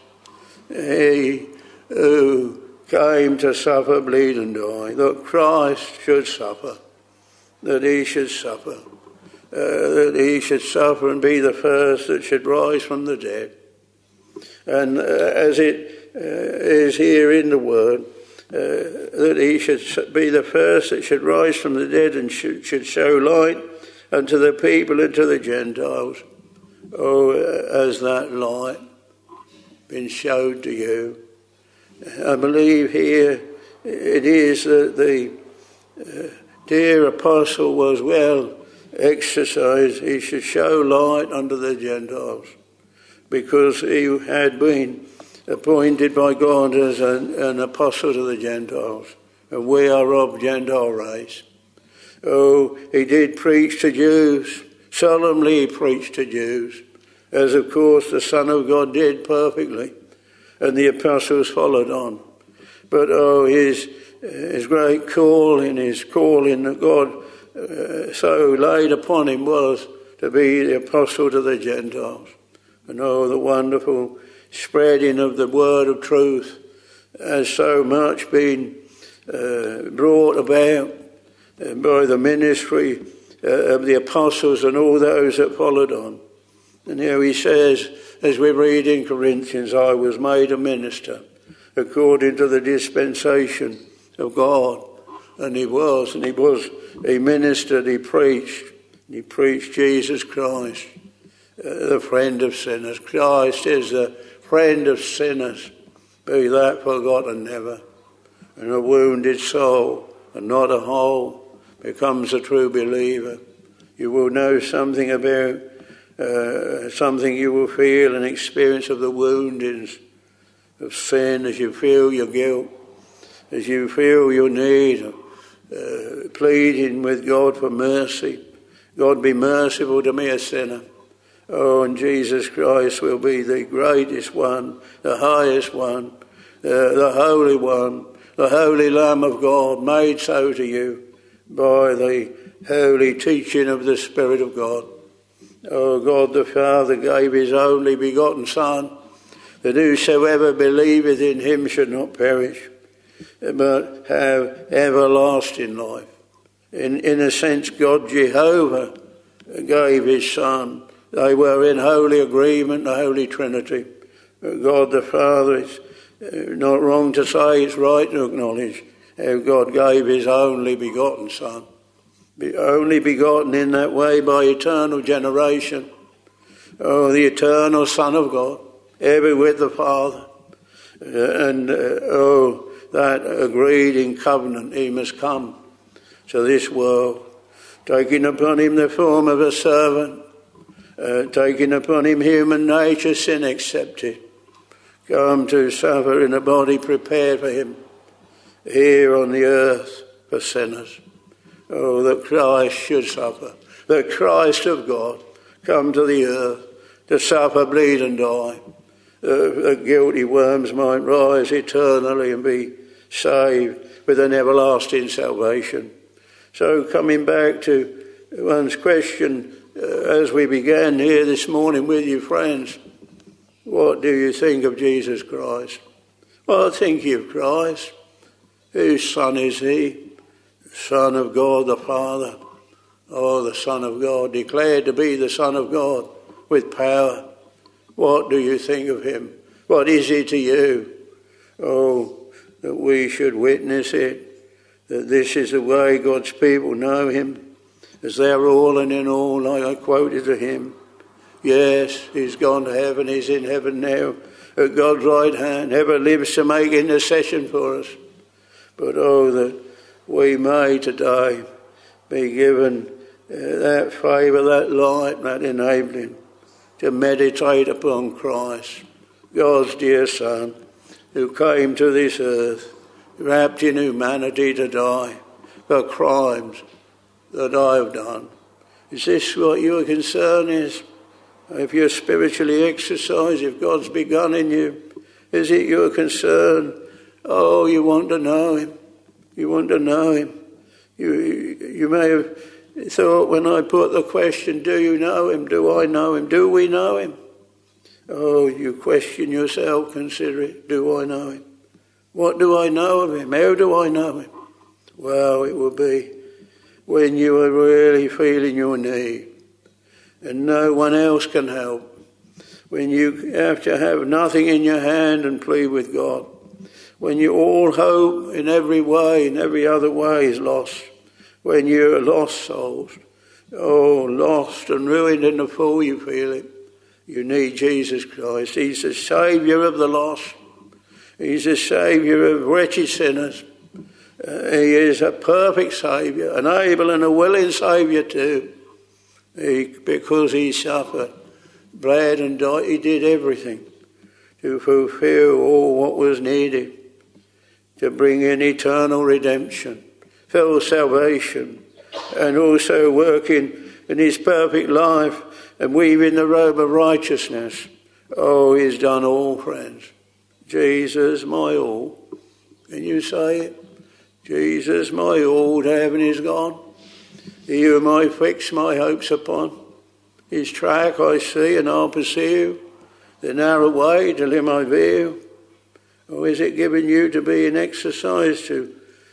S2: he who came to suffer, bleed and die, that Christ should suffer, that he should suffer, uh, that he should suffer and be the first that should rise from the dead. And uh, as it uh, is here in the Word, uh, that he should be the first that should rise from the dead and should, should show light unto the people and to the Gentiles. Oh, has that light been showed to you? I believe here it is that the uh, dear apostle was well exercised. He should show light unto the Gentiles, because he had been appointed by God as an, an apostle to the Gentiles, and we are of Gentile race. Oh, he did preach to Jews, solemnly preached to Jews, as of course the Son of God did perfectly, and the apostles followed on. But oh, his his great calling, his calling that God uh, so laid upon him was to be the apostle to the Gentiles. And oh, the wonderful spreading of the word of truth has so much been uh, brought about by the ministry uh, of the apostles and all those that followed on. And here he says, as we read in Corinthians, I was made a minister according to the dispensation of God. And he was, and he was, he ministered, he preached, he preached Jesus Christ, uh, the friend of sinners. Christ is the friend of sinners, be that forgotten never. And a wounded soul, and not a whole, becomes a true believer. You will know something about, uh, something you will feel an experience of the woundings of sin as you feel your guilt, as you feel your need of uh, pleading with God for mercy. God, be merciful to me, a sinner. Oh, and Jesus Christ will be the greatest one, the highest one, uh, the holy one, the holy Lamb of God, made so to you by the holy teaching of the Spirit of God. Oh, God the Father gave his only begotten Son, that whosoever believeth in him should not perish, but have everlasting life. In, in a sense, God Jehovah gave his Son. They were in holy agreement, the Holy Trinity. God the Father, it's not wrong to say, it's right to acknowledge how God gave his only begotten Son. Be only begotten in that way by eternal generation. Oh, the eternal Son of God, ever with the Father. Uh, and, uh, oh, that agreed in covenant he must come to this world, taking upon him the form of a servant, uh, taking upon him human nature, sin accepted, come to suffer in a body prepared for him here on the earth for sinners. Oh, that Christ should suffer, that Christ of God come to the earth to suffer, bleed and die. Uh, the guilty worms might rise eternally and be saved with an everlasting salvation. So coming back to one's question, uh, as we began here this morning with you friends, what do you think of Jesus Christ? Well, think you of Christ. Whose Son is he? Son of God the Father. Oh, the Son of God, declared to be the Son of God with power. What do you think of him? What is he to you? Oh, that we should witness it, that this is the way God's people know him, as they're all and in all, like I quoted to him. Yes, he's gone to heaven, he's in heaven now, at God's right hand, ever lives to make intercession for us. But oh, that we may today be given uh, that favour, that light, that enabling to meditate upon Christ, God's dear Son, who came to this earth, wrapped in humanity to die for crimes that I have done. Is this what your concern is? If you're spiritually exercised, if God's begun in you, is it your concern? Oh, you want to know him. You want to know him. You, you may have thought when I put the question, do you know him? Do I know him? Do we know him? Oh, you question yourself, consider it. Do I know him? What do I know of him? How do I know him? Well, it will be when you are really feeling your need and no one else can help. When you have to have nothing in your hand and plead with God. When you all hope in every way, in every other way is lost. When you're lost souls. Oh, lost and ruined in the full, you feel it. You need Jesus Christ. He's the Saviour of the lost. He's the Saviour of wretched sinners. Uh, he is a perfect Saviour, an able and a willing Saviour too. He, because he suffered, bled and died, he did everything to fulfill all what was needed to bring in eternal redemption, full salvation, and also working in his perfect life and weaving the robe of righteousness. Oh, he's done all, friends. Jesus, my all. Can you say it? Jesus, my all to heaven is gone. He whom I fix my hopes upon. His track I see and I'll pursue. The narrow way till him I view. Or is it given you to be an exercise to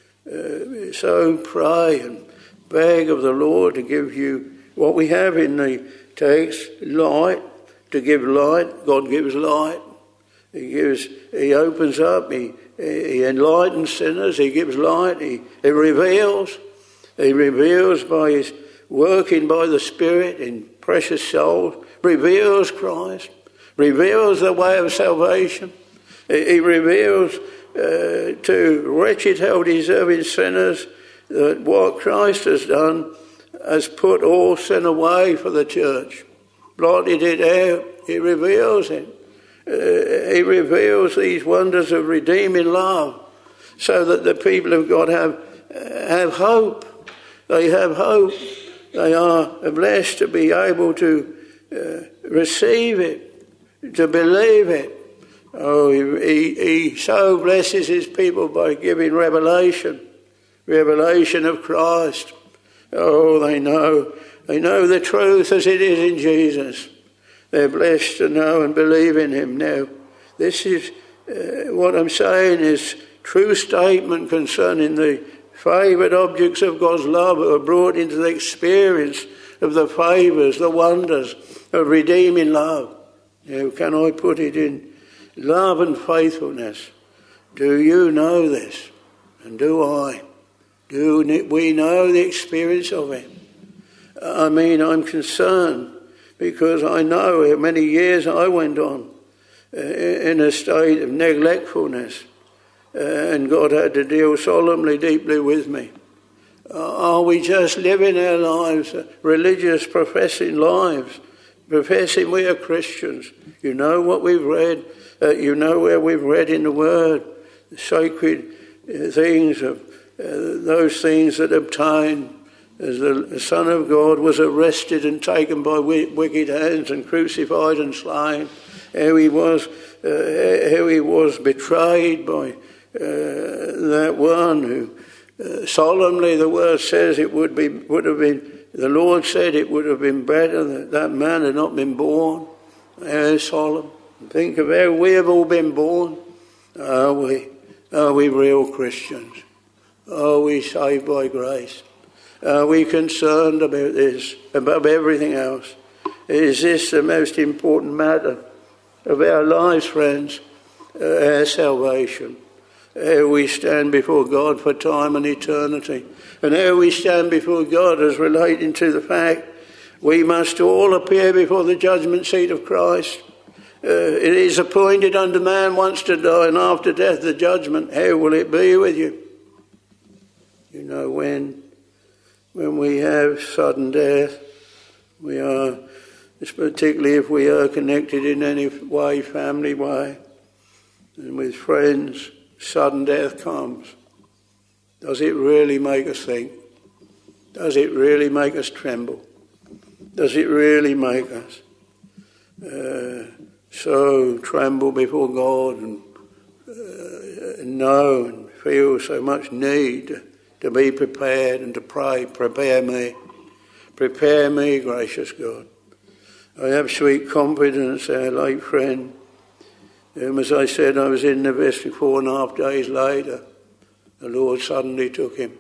S2: uh, so pray and beg of the Lord to give you what we have in the text, light, to give light. God gives light. He gives. He opens up. He, he enlightens sinners. He gives light. He, he reveals. He reveals by his working by the Spirit in precious souls. Reveals Christ. Reveals the way of salvation. He, he reveals uh, to wretched, hell-deserving sinners that what Christ has done has put all sin away for the church. Blotted it out. He reveals it. Uh, he reveals these wonders of redeeming love so that the people of God have, uh, have hope. They have hope. They are blessed to be able to uh, receive it, to believe it. Oh, he, he, he so blesses his people by giving revelation, revelation of Christ. Oh, they know, they know the truth as it is in Jesus. They're blessed to know and believe in him now. This is, uh, what I'm saying is true statement concerning the favoured objects of God's love who are brought into the experience of the favours, the wonders of redeeming love. Now, can I put it in love and faithfulness? Do you know this? And do I? Do we know the experience of it? I mean, I'm concerned because I know how many years I went on in a state of neglectfulness, and God had to deal solemnly, deeply with me. Are we just living our lives, religious, professing lives, professing we are Christians? You know what we've read, uh, you know where we've read in the Word, the sacred uh, things of uh, those things that obtain as the Son of God was arrested and taken by wicked hands and crucified and slain, how he was, uh, how he was betrayed by uh, that one who uh, solemnly the word says it would be would have been. The Lord said it would have been better that that man had not been born. How solemn! Think of how we have all been born. Are we? Are we real Christians? Are we saved by grace? Are we concerned about this, above everything else? Is this the most important matter of our lives, friends? Uh, our salvation. How we stand before God for time and eternity. And how we stand before God as relating to the fact we must all appear before the judgment seat of Christ. Uh, it is appointed unto man once to die, and after death the judgment. How will it be with you? You know, when... When we have sudden death, we are, particularly if we are connected in any way, family way, and with friends, sudden death comes. Does it really make us think? Does it really make us tremble? Does it really make us uh, so tremble before God and uh, know and feel so much need to be prepared and to pray, prepare me, prepare me, gracious God. I have sweet confidence, our late friend, whom, as I said, I was in the vestry four and a half days later. The Lord suddenly took him.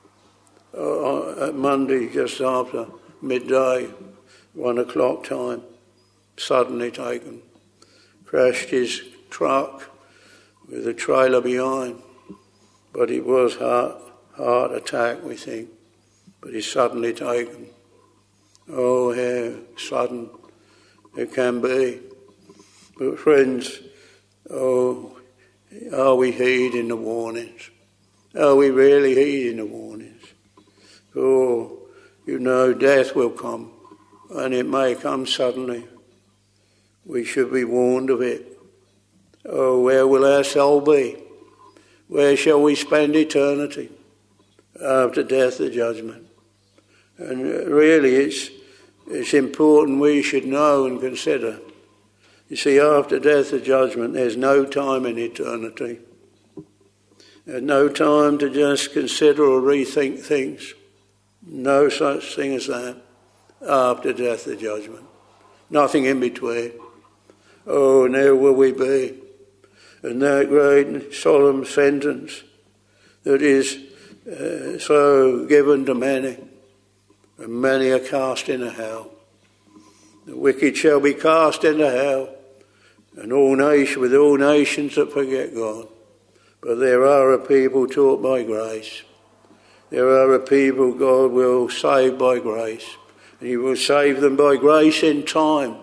S2: Uh, at Monday, just after midday, one o'clock time, suddenly taken. Crashed his truck with a trailer behind, but it was heart. Heart attack, we think, but he's suddenly taken. Oh, how sudden it can be. But friends, oh, are we heeding the warnings? Are we really heeding the warnings? Oh, you know, death will come, and it may come suddenly. We should be warned of it. Oh, where will our soul be? Where shall we spend eternity? After death, the judgment. And really it's it's important we should know and consider. You see, after death, the judgment, there's no time in eternity. There's no time to just consider or rethink things. No such thing as that. After death, the judgment. Nothing in between. Oh, now will we be. And that great solemn sentence that is Uh, so given to many, and many are cast into hell. The wicked shall be cast into hell, and all nation with all nations that forget God. But there are a people taught by grace. There are a people God will save by grace. And he will save them by grace in time.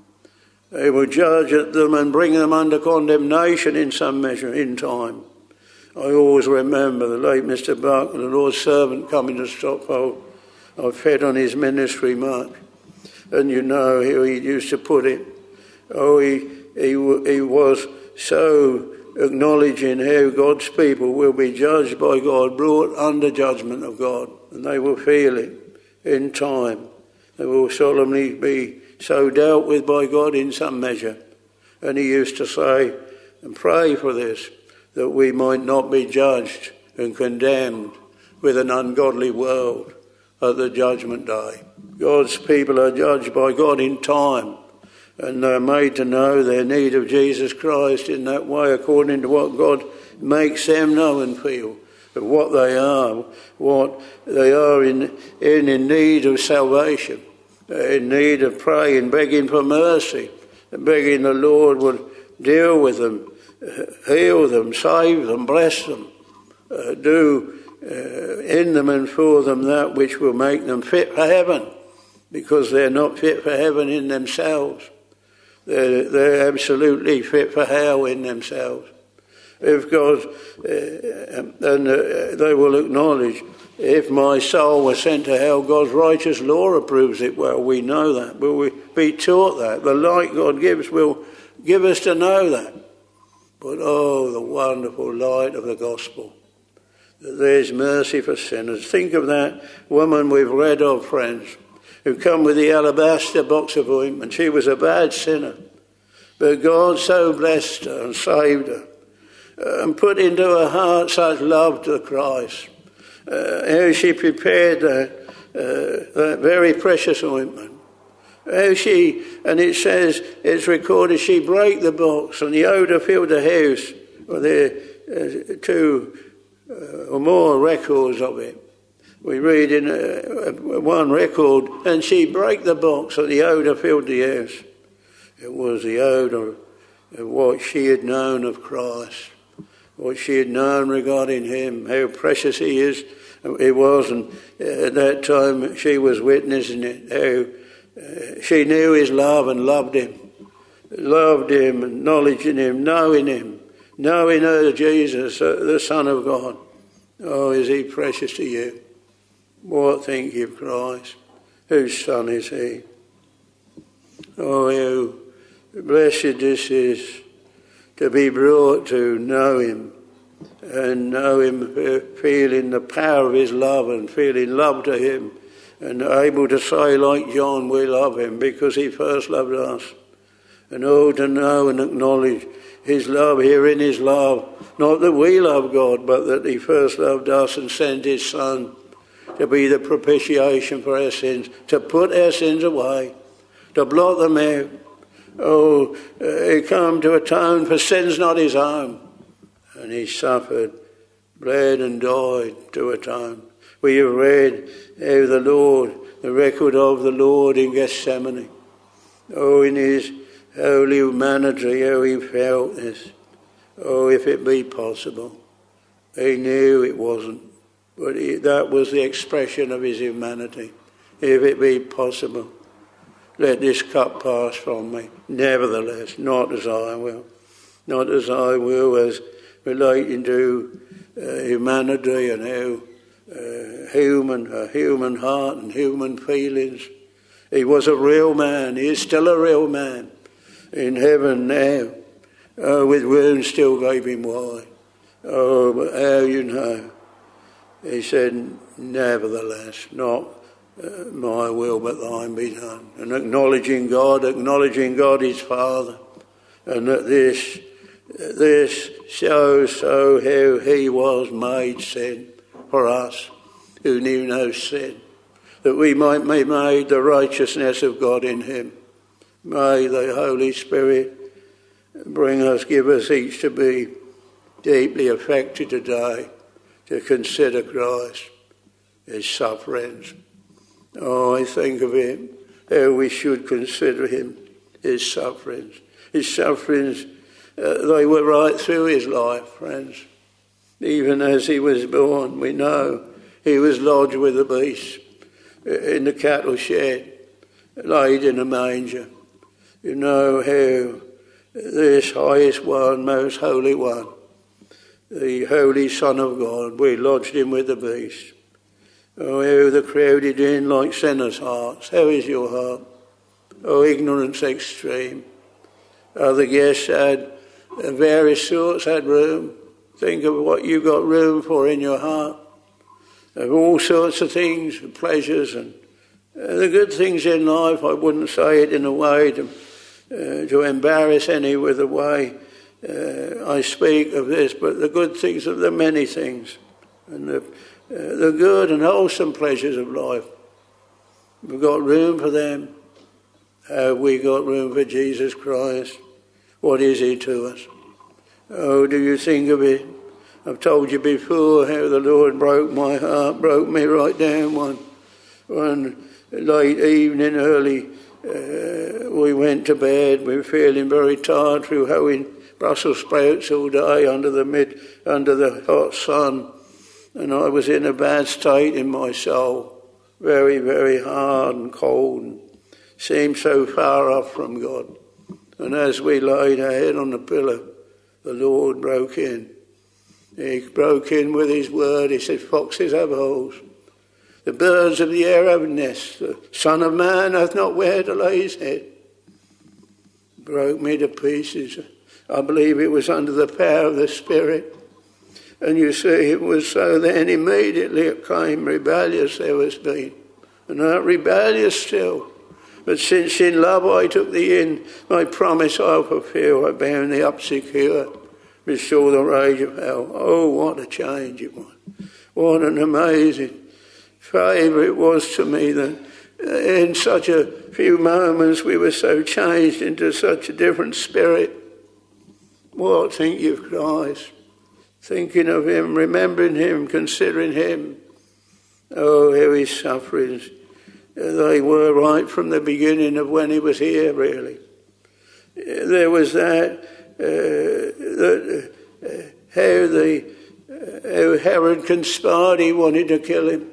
S2: He will judge at them and bring them under condemnation in some measure in time. I always remember the late Mister Buck, the Lord's servant, coming to Stockpole. I fed on his ministry much. And you know how he used to put it. Oh, he, he, he was so acknowledging how God's people will be judged by God, brought under judgment of God. And they will feel it in time. They will solemnly be so dealt with by God in some measure. And he used to say, and pray for this, that we might not be judged and condemned with an ungodly world at the judgment day. God's people are judged by God in time, and they're made to know their need of Jesus Christ in that way, according to what God makes them know and feel, of what they are, what they are in, in, in need of salvation, in need of praying, begging for mercy, and begging the Lord would deal with them, heal them, save them, bless them, uh, do uh, in them and for them that which will make them fit for heaven, because they're not fit for heaven in themselves. They're, they're absolutely fit for hell in themselves. If God, uh, and uh, they will acknowledge, if my soul was sent to hell, God's righteous law approves it. Well, we know that. Will we be taught that? The light God gives will give us to know that. But oh, the wonderful light of the gospel, that there's mercy for sinners. Think of that woman we've read of, friends, who come with the alabaster box of ointment. She was a bad sinner, but God so blessed her and saved her, uh, and put into her heart such love to Christ. Uh, how she prepared that, uh, that very precious ointment. How she, and it says, it's recorded, she broke the box and the odour filled the house. Well, there are two uh, or more records of it. We read in uh, one record, and she broke the box and the odour filled the house. It was the odour of what she had known of Christ, what she had known regarding him, how precious he is. It was, and at that time she was witnessing it, how uh, she knew his love and loved him, loved him, acknowledging him, knowing him, knowing her, Jesus, uh, the Son of God. Oh, is he precious to you? What think you of Christ? Whose son is he? Oh, how blessed this is, to be brought to know him, and know him, feeling the power of his love and feeling love to him, and able to say like John, we love him because he first loved us. And oh, to know and acknowledge his love, here in his love, not that we love God, but that he first loved us and sent his Son to be the propitiation for our sins, to put our sins away, to blot them out. Oh, he came to atone for sins not his own. And he suffered, bled and died to atone. We have read how the Lord, the record of the Lord in Gethsemane. Oh, in his holy humanity, how he felt this. Oh, if it be possible. He knew it wasn't, but he, that was the expression of his humanity. If it be possible, let this cup pass from me. Nevertheless, not as I will. Not as I will, as relating to uh, humanity and how uh, human, a human heart and human feelings. He was a real man. He is still a real man in heaven now, uh, with wounds still gaping wide. Oh, but how you know? He said, nevertheless, not uh, my will but thine be done. And acknowledging God, acknowledging God his Father, and that this This shows so how he was made sin for us who knew no sin, that we might be made the righteousness of God in him. May the Holy Spirit bring us, give us each to be deeply affected today to consider Christ, his sufferings. Oh, I think of it, how we should consider him, his sufferings. His sufferings, uh, they were right through his life, friends. Even as he was born, we know he was lodged with the beasts in the cattle shed, laid in a manger. You know how this highest one, most holy one, the Holy Son of God, we lodged him with the beast. Oh, how the crowded in like sinners' hearts. How is your heart? Oh, ignorance extreme. Other guests had uh, various sorts, had room. Think of what you got room for in your heart. Of all sorts of things, pleasures, and uh, the good things in life. I wouldn't say it in a way to, uh, to embarrass any with the way uh, I speak of this, but the good things of the many things, and the, uh, the good and wholesome pleasures of life. We've got room for them. Have we got room for Jesus Christ? What is he to us? Oh, do you think of it? I've told you before how the Lord broke my heart, broke me right down one, one late evening, early. Uh, we went to bed. We were feeling very tired through hoeing Brussels sprouts all day under the mid, under the hot sun, and I was in a bad state in my soul, very, very hard and cold, and seemed so far off from God. And as we laid our head on the pillow, the Lord broke in. He broke in with his word. He said, foxes have holes. The birds of the air have nests. The Son of Man hath not where to lay his head. Broke me to pieces. I believe it was under the power of the Spirit. And you see, it was so then immediately it came rebellious there was been. And not rebellious still. But since in love I took thee in, my promise I'll fulfill. I bound thee up secure, restore the rage of hell. Oh, what a change it was. What an amazing favour it was to me that in such a few moments we were so changed into such a different spirit. What think you of Christ? Thinking of him, remembering him, considering him. Oh, how his sufferings, they were right from the beginning of when he was here, really. There was that, uh, that uh, how, the, uh, how Herod conspired, he wanted to kill him.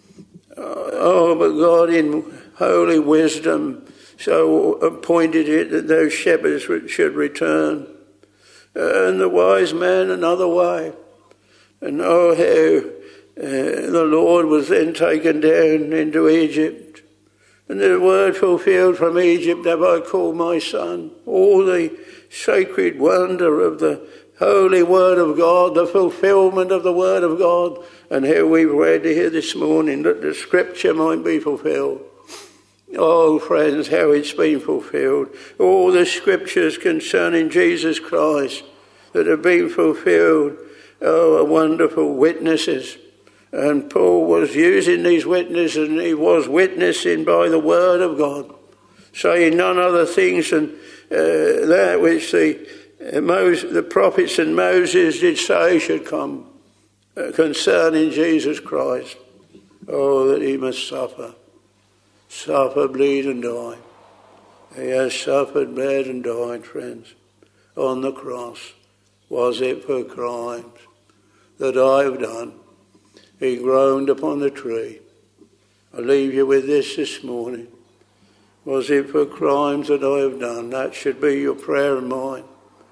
S2: Oh, but God in holy wisdom so appointed it that those shepherds should return. And the wise man another way. And oh, how uh, the Lord was then taken down into Egypt. And the word fulfilled, from Egypt have I called my son. All the sacred wonder of the holy word of God, the fulfillment of the word of God. And here we've read here this morning that the scripture might be fulfilled. Oh, friends, how it's been fulfilled. All the scriptures concerning Jesus Christ that have been fulfilled. Oh, are wonderful witnesses. And Paul was using these witnesses, and he was witnessing by the word of God, saying none other things than uh, that which the, uh, Moses, the prophets and Moses did say should come uh, concerning Jesus Christ. Oh, that he must suffer. Suffer, bleed and die. He has suffered, bled and died, friends, on the cross. Was it for crimes that I have done? He groaned upon the tree. I leave you with this this morning. Was it for crimes that I have done? That should be your prayer and mine.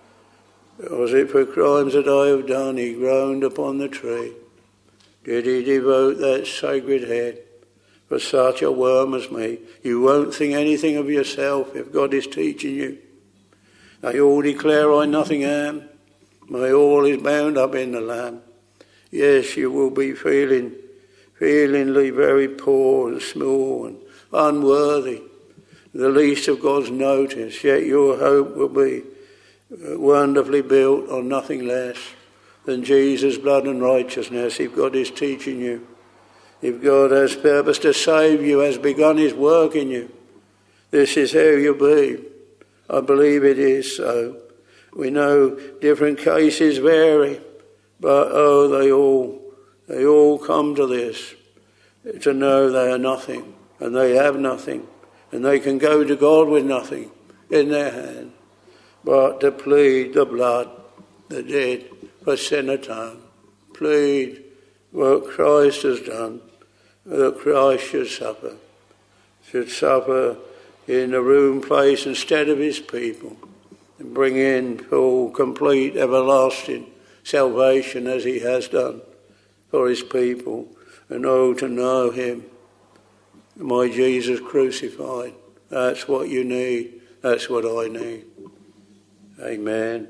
S2: Was it for crimes that I have done? He groaned upon the tree. Did he devote that sacred head for such a worm as me? You won't think anything of yourself if God is teaching you. They all declare I nothing am. My all is bound up in the Lamb. Yes, you will be feeling, feelingly very poor and small and unworthy, the least of God's notice, yet your hope will be wonderfully built on nothing less than Jesus' blood and righteousness if God is teaching you. If God has purpose to save you, has begun his work in you, this is how you'll be. I believe it is so. We know different cases vary, but oh, they all, they all come to this, to know they are nothing, and they have nothing, and they can go to God with nothing in their hand but to plead the blood, the dead, for sin atoned. Plead what Christ has done, that Christ should suffer, should suffer in the ruined place instead of his people, and bring in full, complete, everlasting salvation as he has done for his people. And oh, to know him, my Jesus crucified. That's what you need. That's what I need. Amen.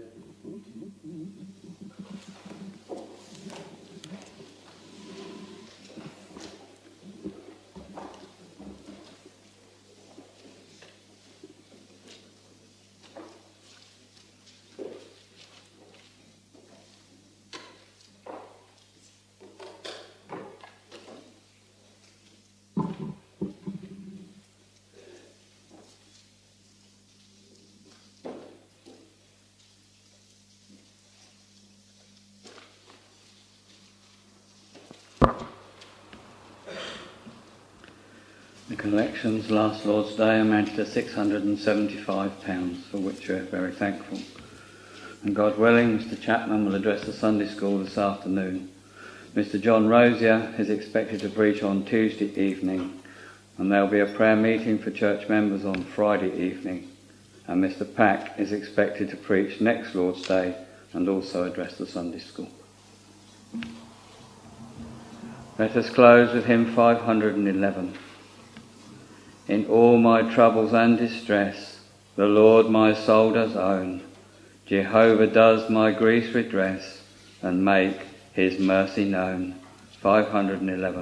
S1: The collections last Lord's Day amounted to six hundred and seventy-five pounds, for which we're very thankful. And God willing, Mister Chapman will address the Sunday school this afternoon. Mister John Rosier is expected to preach on Tuesday evening, and there will be a prayer meeting for church members on Friday evening. And Mister Pack is expected to preach next Lord's Day and also address the Sunday school. Let us close with hymn five hundred and eleven. In all my troubles and distress, the Lord my soul does own. Jehovah does my griefs redress, and make his mercy known. five hundred and eleven.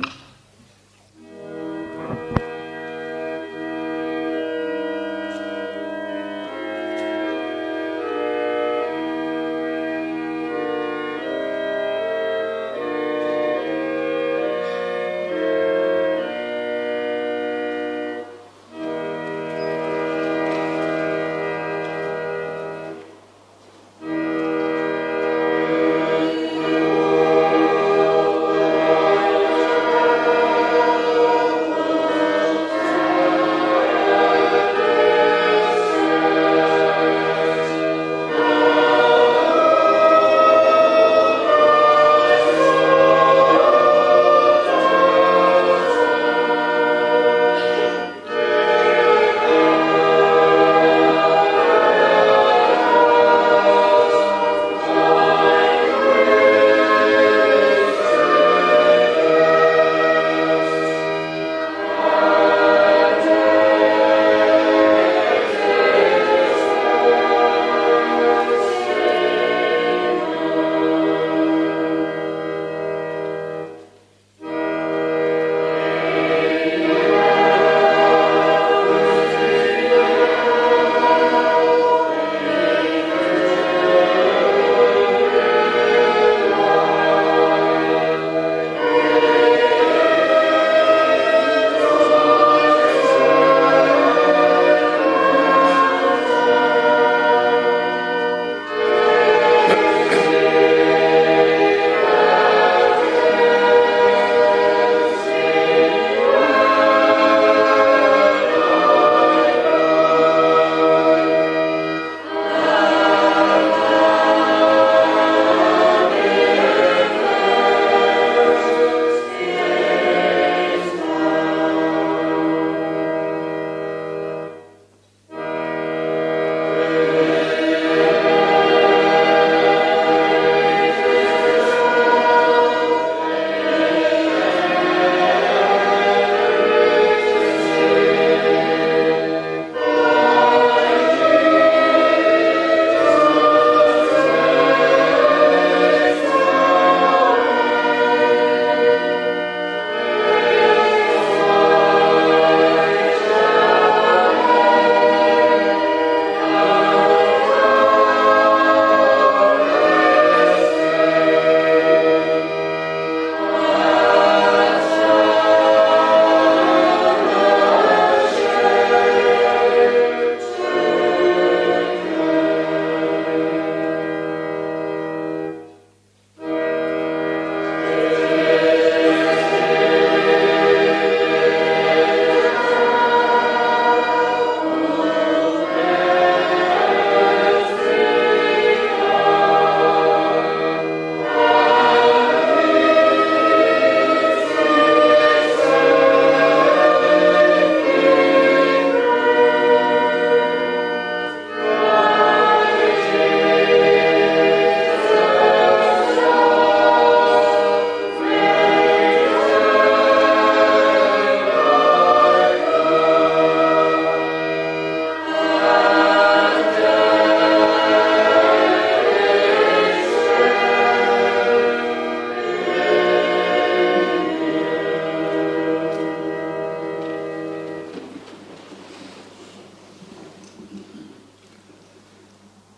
S3: Amen.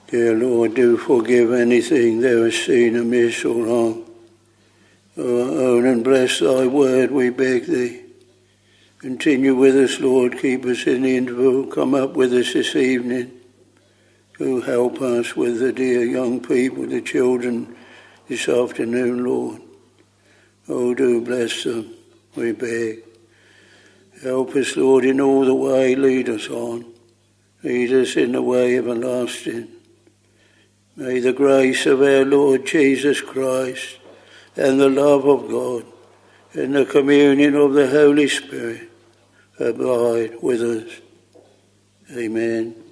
S2: Dear Lord, do forgive anything thou hast seen amiss or wrong. O own and bless thy word, we beg thee. Continue with us, Lord. Keep us in the interval. Come up with us this evening. Do help us with the dear young people, the children this afternoon, Lord. Oh, do bless them, we beg. Help us, Lord, in all the way. Lead us on. Lead us in the way everlasting. May the grace of our Lord Jesus Christ and the love of God and the communion of the Holy Spirit abide with us. Amen.